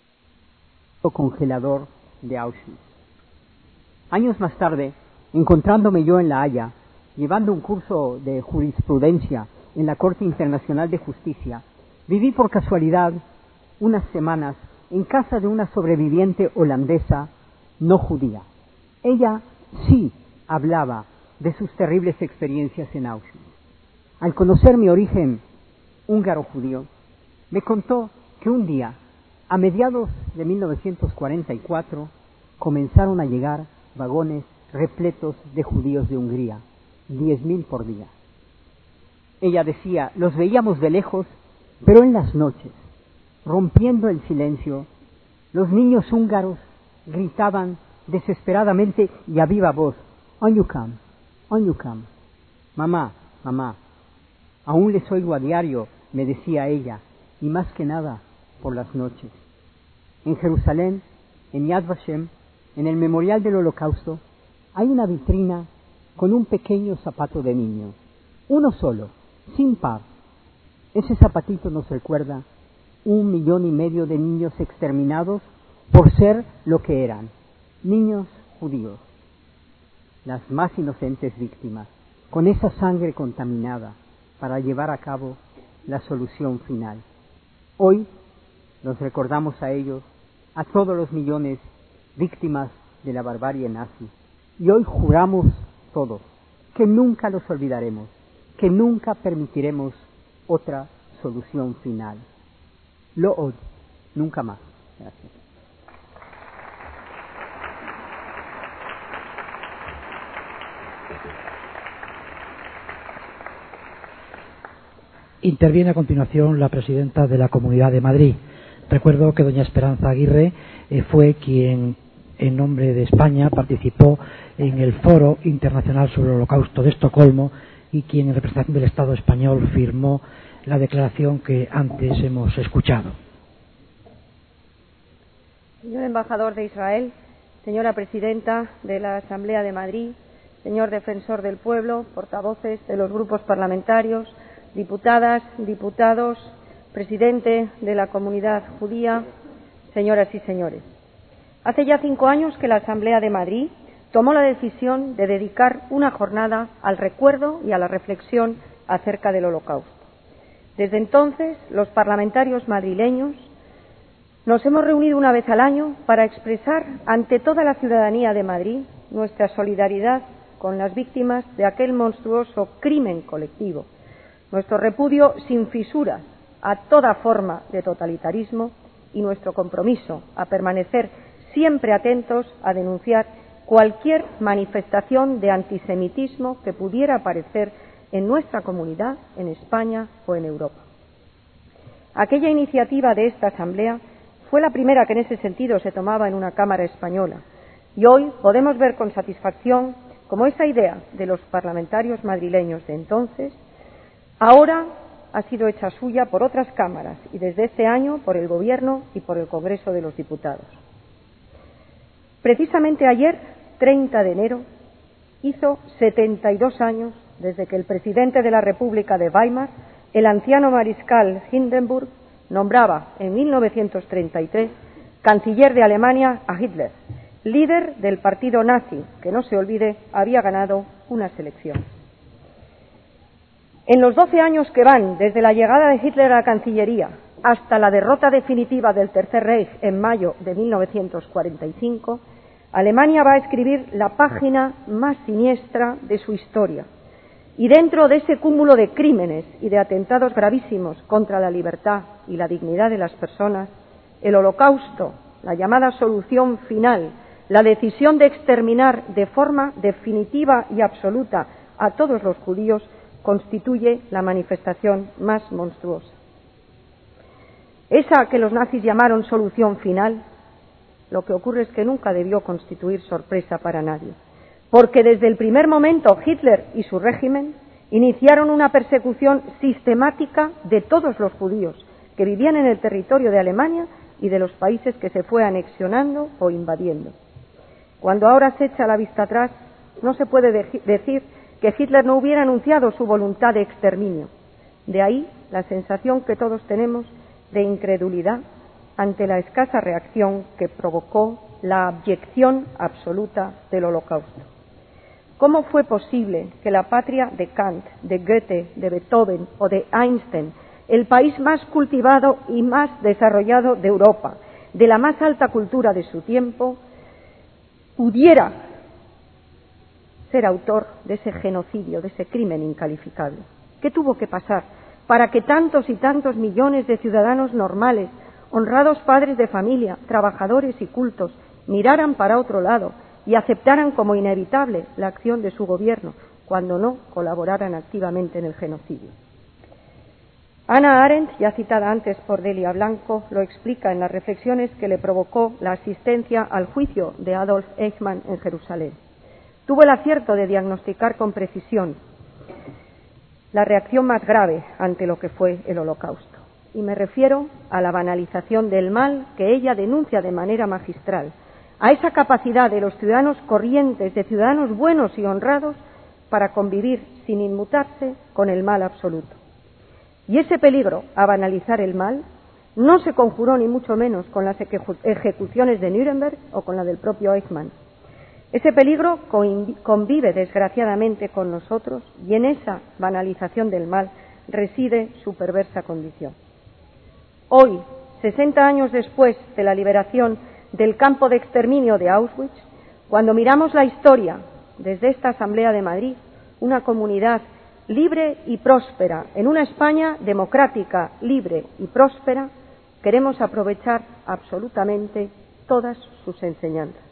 al congelador de Auschwitz. Años más tarde, encontrándome yo en La Haya, llevando un curso de jurisprudencia en la Corte Internacional de Justicia, viví por casualidad unas semanas en casa de una sobreviviente holandesa no judía. Ella sí hablaba de sus terribles experiencias en Auschwitz. Al conocer mi origen húngaro-judío, me contó que un día, a mediados de mil novecientos cuarenta y cuatro, comenzaron a llegar vagones repletos de judíos de Hungría, diez mil por día. Ella decía: los veíamos de lejos, pero en las noches, rompiendo el silencio, los niños húngaros gritaban desesperadamente y a viva voz: "On you come, on you come". Mamá, mamá, aún les oigo a diario, me decía ella, y más que nada por las noches. En Jerusalén, en Yad Vashem, en el Memorial del Holocausto, hay una vitrina con un pequeño zapato de niño, uno solo, sin par. Ese zapatito nos recuerda un millón y medio de niños exterminados por ser lo que eran, niños judíos, las más inocentes víctimas, con esa sangre contaminada para llevar a cabo la solución final. Hoy los recordamos a ellos, a todos los millones víctimas de la barbarie nazi, y hoy juramos todos que nunca los olvidaremos, que nunca permitiremos otra solución final. Lo od, nunca más. Gracias. Interviene a continuación la presidenta de la Comunidad de Madrid. Recuerdo que doña Esperanza Aguirre eh, fue quien, en nombre de España, participó en el Foro Internacional sobre el Holocausto de Estocolmo y quien, en representación del Estado español, firmó la declaración que antes hemos escuchado. Señor embajador de Israel, señora presidenta de la Asamblea de Madrid, señor defensor del pueblo, portavoces de los grupos parlamentarios, diputadas, diputados, presidente de la comunidad judía, señoras y señores. Hace ya cinco años que la Asamblea de Madrid tomó la decisión de dedicar una jornada al recuerdo y a la reflexión acerca del Holocausto. Desde entonces, los parlamentarios madrileños nos hemos reunido una vez al año para expresar ante toda la ciudadanía de Madrid nuestra solidaridad con las víctimas de aquel monstruoso crimen colectivo, nuestro repudio sin fisuras a toda forma de totalitarismo y nuestro compromiso a permanecer siempre atentos a denunciar cualquier manifestación de antisemitismo que pudiera aparecer en nuestra comunidad, en España o en Europa. Aquella iniciativa de esta Asamblea fue la primera que en ese sentido se tomaba en una Cámara española y hoy podemos ver con satisfacción cómo esa idea de los parlamentarios madrileños de entonces ahora ha sido hecha suya por otras cámaras y desde este año por el Gobierno y por el Congreso de los Diputados. Precisamente ayer, treinta de enero, hizo setenta y dos años desde que el presidente de la República de Weimar, el anciano mariscal Hindenburg, nombraba en mil novecientos treinta y tres canciller de Alemania a Hitler, líder del partido nazi, que no se olvide había ganado unas elecciones. En los doce años que van desde la llegada de Hitler a la Cancillería hasta la derrota definitiva del Tercer Reich en mayo de mil novecientos cuarenta y cinco, Alemania va a escribir la página más siniestra de su historia. Y dentro de ese cúmulo de crímenes y de atentados gravísimos contra la libertad y la dignidad de las personas, el Holocausto, la llamada solución final, la decisión de exterminar de forma definitiva y absoluta a todos los judíos, constituye la manifestación más monstruosa. Esa que los nazis llamaron solución final, lo que ocurre es que nunca debió constituir sorpresa para nadie, porque desde el primer momento Hitler y su régimen iniciaron una persecución sistemática de todos los judíos que vivían en el territorio de Alemania y de los países que se fue anexionando o invadiendo. Cuando ahora se echa la vista atrás, no se puede de- decir que Hitler no hubiera anunciado su voluntad de exterminio. De ahí la sensación que todos tenemos de incredulidad ante la escasa reacción que provocó la abyección absoluta del Holocausto. ¿Cómo fue posible que la patria de Kant, de Goethe, de Beethoven o de Einstein, el país más cultivado y más desarrollado de Europa, de la más alta cultura de su tiempo, pudiera ser autor de ese genocidio, de ese crimen incalificable? ¿Qué tuvo que pasar para que tantos y tantos millones de ciudadanos normales, honrados padres de familia, trabajadores y cultos, miraran para otro lado y aceptaran como inevitable la acción de su gobierno, cuando no colaboraran activamente en el genocidio? Hannah Arendt, ya citada antes por Delia Blanco, lo explica en las reflexiones que le provocó la asistencia al juicio de Adolf Eichmann en Jerusalén. Tuvo el acierto de diagnosticar con precisión la reacción más grave ante lo que fue el Holocausto. Y me refiero a la banalización del mal que ella denuncia de manera magistral, a esa capacidad de los ciudadanos corrientes, de ciudadanos buenos y honrados, para convivir sin inmutarse con el mal absoluto. Y ese peligro a banalizar el mal no se conjuró ni mucho menos con las ejecuciones de Nuremberg o con la del propio Eichmann. Ese peligro convive desgraciadamente con nosotros y en esa banalización del mal reside su perversa condición. Hoy, sesenta años después de la liberación del campo de exterminio de Auschwitz, cuando miramos la historia desde esta Asamblea de Madrid, una comunidad libre y próspera, en una España democrática, libre y próspera, queremos aprovechar absolutamente todas sus enseñanzas.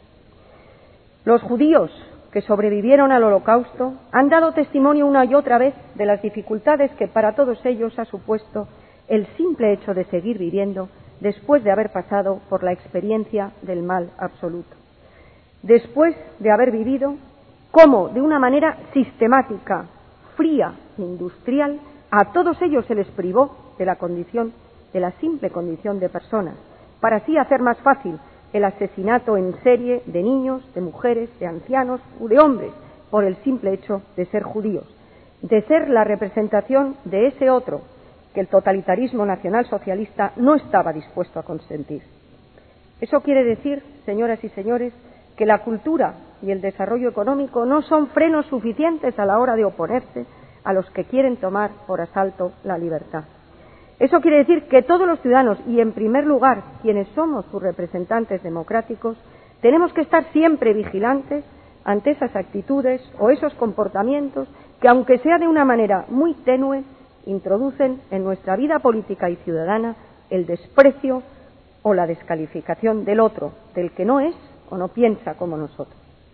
Los judíos que sobrevivieron al Holocausto han dado testimonio una y otra vez de las dificultades que para todos ellos ha supuesto el simple hecho de seguir viviendo después de haber pasado por la experiencia del mal absoluto. Después de haber vivido cómo, de una manera sistemática, fría, industrial, a todos ellos se les privó de la condición, de la simple condición de personas, para así hacer más fácil el asesinato en serie de niños, de mujeres, de ancianos o de hombres, por el simple hecho de ser judíos, de ser la representación de ese otro que el totalitarismo nacionalsocialista no estaba dispuesto a consentir. Eso quiere decir, señoras y señores, que la cultura y el desarrollo económico no son frenos suficientes a la hora de oponerse a los que quieren tomar por asalto la libertad. Eso quiere decir que todos los ciudadanos, y en primer lugar quienes somos sus representantes democráticos, tenemos que estar siempre vigilantes ante esas actitudes o esos comportamientos que, aunque sea de una manera muy tenue, introducen en nuestra vida política y ciudadana el desprecio o la descalificación del otro, del que no es o no piensa como nosotros.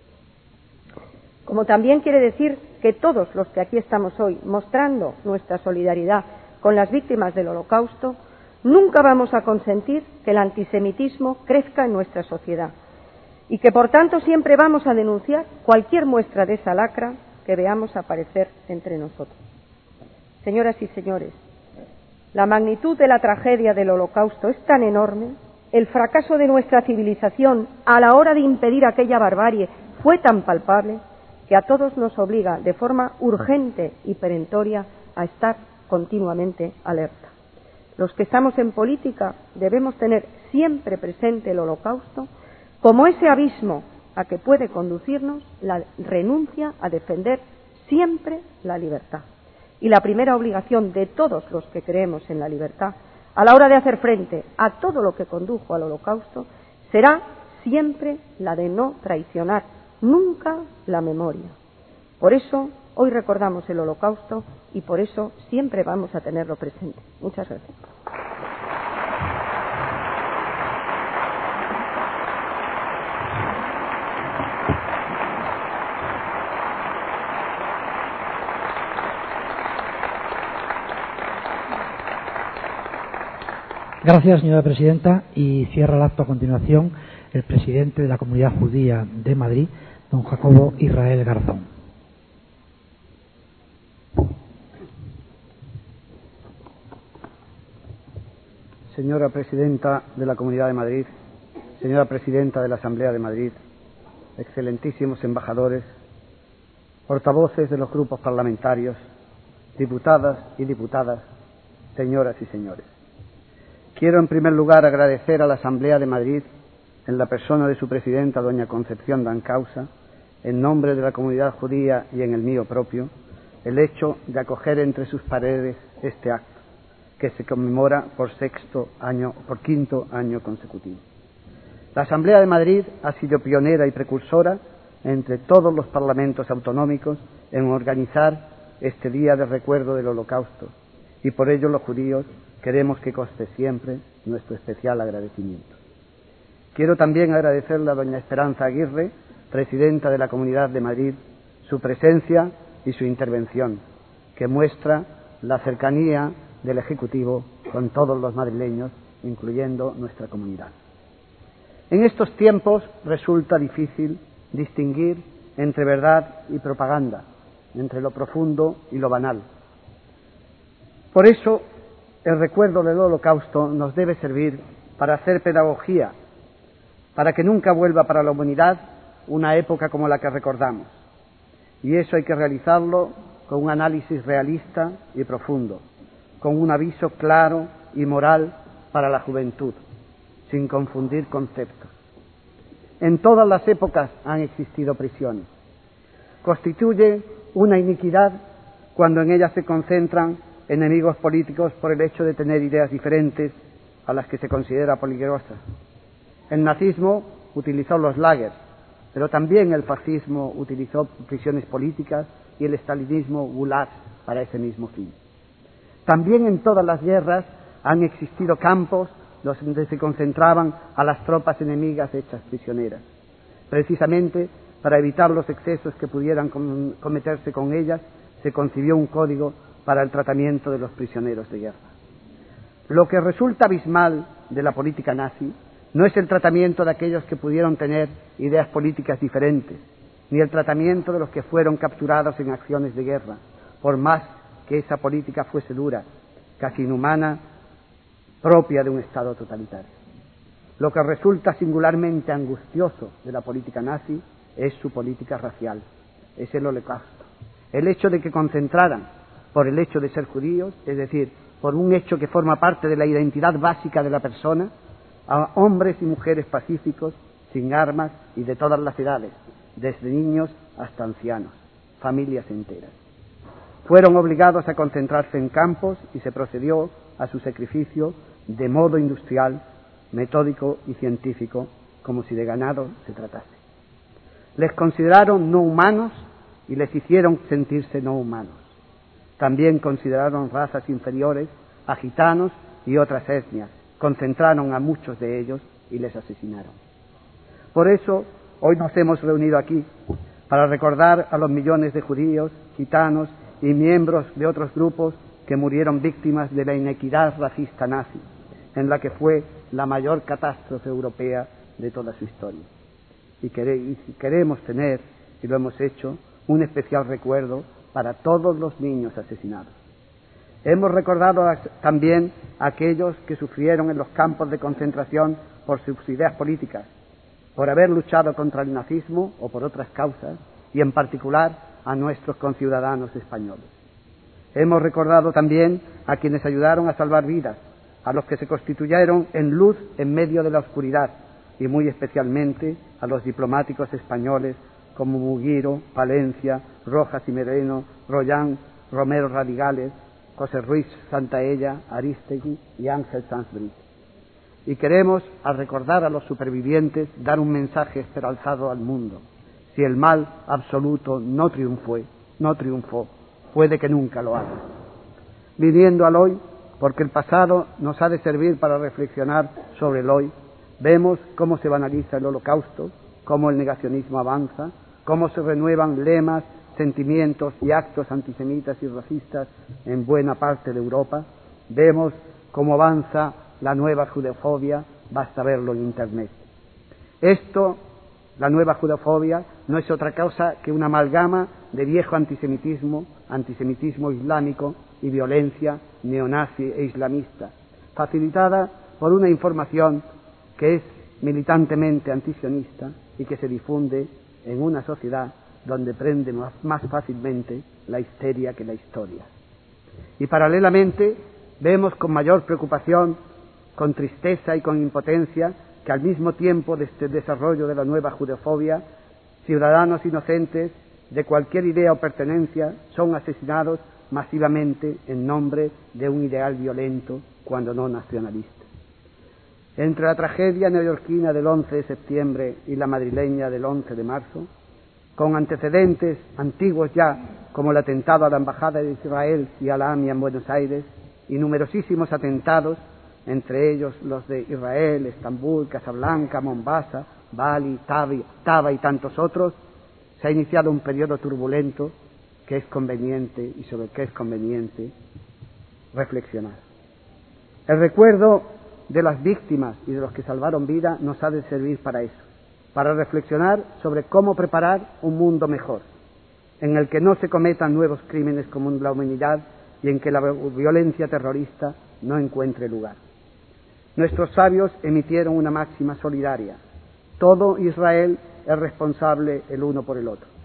Como también quiere decir que todos los que aquí estamos hoy mostrando nuestra solidaridad con las víctimas del Holocausto, nunca vamos a consentir que el antisemitismo crezca en nuestra sociedad y que, por tanto, siempre vamos a denunciar cualquier muestra de esa lacra que veamos aparecer entre nosotros. Señoras y señores, la magnitud de la tragedia del Holocausto es tan enorme, el fracaso de nuestra civilización a la hora de impedir aquella barbarie fue tan palpable, que a todos nos obliga de forma urgente y perentoria a estar continuamente alerta. Los que estamos en política debemos tener siempre presente el Holocausto como ese abismo a que puede conducirnos la renuncia a defender siempre la libertad. Y la primera obligación de todos los que creemos en la libertad, a la hora de hacer frente a todo lo que condujo al Holocausto, será siempre la de no traicionar nunca la memoria. Por eso hoy recordamos el Holocausto y por eso siempre vamos a tenerlo presente. Muchas gracias. Gracias, señora presidenta. Y cierra el acto a continuación el presidente de la Comunidad Judía de Madrid, don Jacobo Israel Garzón. Señora presidenta de la Comunidad de Madrid, señora presidenta de la Asamblea de Madrid, excelentísimos embajadores, portavoces de los grupos parlamentarios, diputadas y diputadas, señoras y señores. Quiero en primer lugar agradecer a la Asamblea de Madrid, en la persona de su presidenta, doña Concepción Dancausa, en nombre de la comunidad judía y en el mío propio, el hecho de acoger entre sus paredes este acto, que se conmemora por sexto año, por quinto año consecutivo. La Asamblea de Madrid ha sido pionera y precursora entre todos los parlamentos autonómicos en organizar este día de recuerdo del Holocausto, y por ello los judíos queremos que conste siempre nuestro especial agradecimiento. Quiero también agradecerle a doña Esperanza Aguirre, presidenta de la Comunidad de Madrid, su presencia y su intervención, que muestra la cercanía del Ejecutivo con todos los madrileños, incluyendo nuestra comunidad. En estos tiempos resulta difícil distinguir entre verdad y propaganda, entre lo profundo y lo banal. Por eso, el recuerdo del Holocausto nos debe servir para hacer pedagogía, para que nunca vuelva para la humanidad una época como la que recordamos. Y eso hay que realizarlo con un análisis realista y profundo, con un aviso claro y moral para la juventud, sin confundir conceptos. En todas las épocas han existido prisiones. Constituye una iniquidad cuando en ellas se concentran enemigos políticos por el hecho de tener ideas diferentes a las que se considera peligrosas. El nazismo utilizó los lagers, pero también el fascismo utilizó prisiones políticas y el estalinismo gulags para ese mismo fin. También en todas las guerras han existido campos donde se concentraban a las tropas enemigas hechas prisioneras, precisamente para evitar los excesos que pudieran cometerse con ellas. Se concibió un código para el tratamiento de los prisioneros de guerra. Lo que resulta abismal de la política nazi no es el tratamiento de aquellos que pudieron tener ideas políticas diferentes, ni el tratamiento de los que fueron capturados en acciones de guerra, por más que esa política fuese dura, casi inhumana, propia de un Estado totalitario. Lo que resulta singularmente angustioso de la política nazi es su política racial, es el Holocausto. El hecho de que concentraran, por el hecho de ser judíos, es decir, por un hecho que forma parte de la identidad básica de la persona, a hombres y mujeres pacíficos, sin armas y de todas las edades, desde niños hasta ancianos, familias enteras. Fueron obligados a concentrarse en campos y se procedió a su sacrificio de modo industrial, metódico y científico, como si de ganado se tratase. Les consideraron no humanos y les hicieron sentirse no humanos. También consideraron razas inferiores a gitanos y otras etnias, concentraron a muchos de ellos y les asesinaron. Por eso, hoy nos hemos reunido aquí, para recordar a los millones de judíos, gitanos y miembros de otros grupos que murieron víctimas de la inequidad racista nazi, en la que fue la mayor catástrofe europea de toda su historia. Y queremos tener, y lo hemos hecho, un especial recuerdo para todos los niños asesinados. Hemos recordado también a aquellos que sufrieron en los campos de concentración por sus ideas políticas, por haber luchado contra el nazismo o por otras causas, y en particular a nuestros conciudadanos españoles. Hemos recordado también a quienes ayudaron a salvar vidas, a los que se constituyeron en luz en medio de la oscuridad, y muy especialmente a los diplomáticos españoles como Mugiro, Palencia, Rojas y Mereno, Rollán, Romero Radigales, José Ruiz Santaella, Arístegui y Ángel Sanz Brito. Y queremos, al recordar a los supervivientes, dar un mensaje esperanzado al mundo. Si el mal absoluto no triunfó, no triunfó, puede que nunca lo haga. Viniendo al hoy, porque el pasado nos ha de servir para reflexionar sobre el hoy, vemos cómo se banaliza el Holocausto, cómo el negacionismo avanza, cómo se renuevan lemas, sentimientos y actos antisemitas y racistas en buena parte de Europa. Vemos cómo avanza la nueva judeofobia, basta verlo en Internet. Esto, la nueva judeofobia, no es otra cosa que una amalgama de viejo antisemitismo, antisemitismo islámico y violencia neonazi e islamista, facilitada por una información que es militantemente antisionista y que se difunde en una sociedad donde prende más, más fácilmente la histeria que la historia. Y paralelamente vemos con mayor preocupación, con tristeza y con impotencia que al mismo tiempo de este desarrollo de la nueva judeofobia, ciudadanos inocentes de cualquier idea o pertenencia son asesinados masivamente en nombre de un ideal violento, cuando no nacionalista. Entre la tragedia neoyorquina del once de septiembre y la madrileña del once de marzo, con antecedentes antiguos ya, como el atentado a la Embajada de Israel y a la AMIA en Buenos Aires, y numerosísimos atentados, entre ellos los de Israel, Estambul, Casablanca, Mombasa, Bali, Taba y tantos otros, se ha iniciado un periodo turbulento que es conveniente y sobre el que es conveniente reflexionar. El recuerdo de las víctimas y de los que salvaron vida nos ha de servir para eso, para reflexionar sobre cómo preparar un mundo mejor, en el que no se cometan nuevos crímenes contra la humanidad y en que la violencia terrorista no encuentre lugar. Nuestros sabios emitieron una máxima solidaria: todo Israel es responsable el uno por el otro.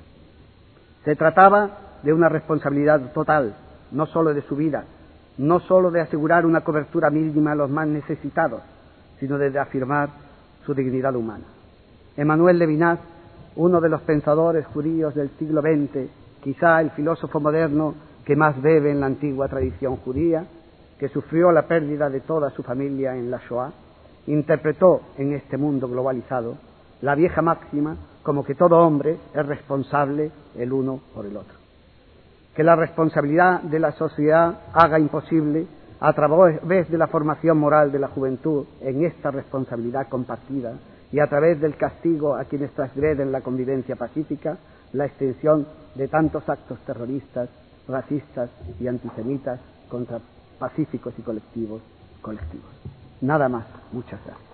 Se trataba de una responsabilidad total, no solo de su vida, no solo de asegurar una cobertura mínima a los más necesitados, sino de afirmar su dignidad humana. Emmanuel Levinas, uno de los pensadores judíos del siglo veinte, quizá el filósofo moderno que más bebe en la antigua tradición judía, que sufrió la pérdida de toda su familia en la Shoah, interpretó en este mundo globalizado la vieja máxima como que todo hombre es responsable el uno por el otro. Que la responsabilidad de la sociedad haga imposible, a través de la formación moral de la juventud en esta responsabilidad compartida y a través del castigo a quienes transgreden la convivencia pacífica, la extensión de tantos actos terroristas, racistas y antisemitas contra pacíficos y colectivos, colectivos. Nada más. Muchas gracias.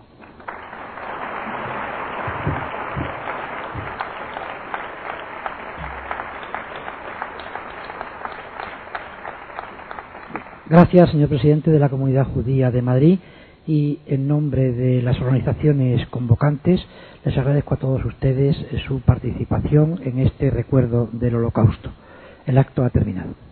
Gracias, señor presidente de la Comunidad Judía de Madrid, y en nombre de las organizaciones convocantes les agradezco a todos ustedes su participación en este recuerdo del Holocausto. El acto ha terminado.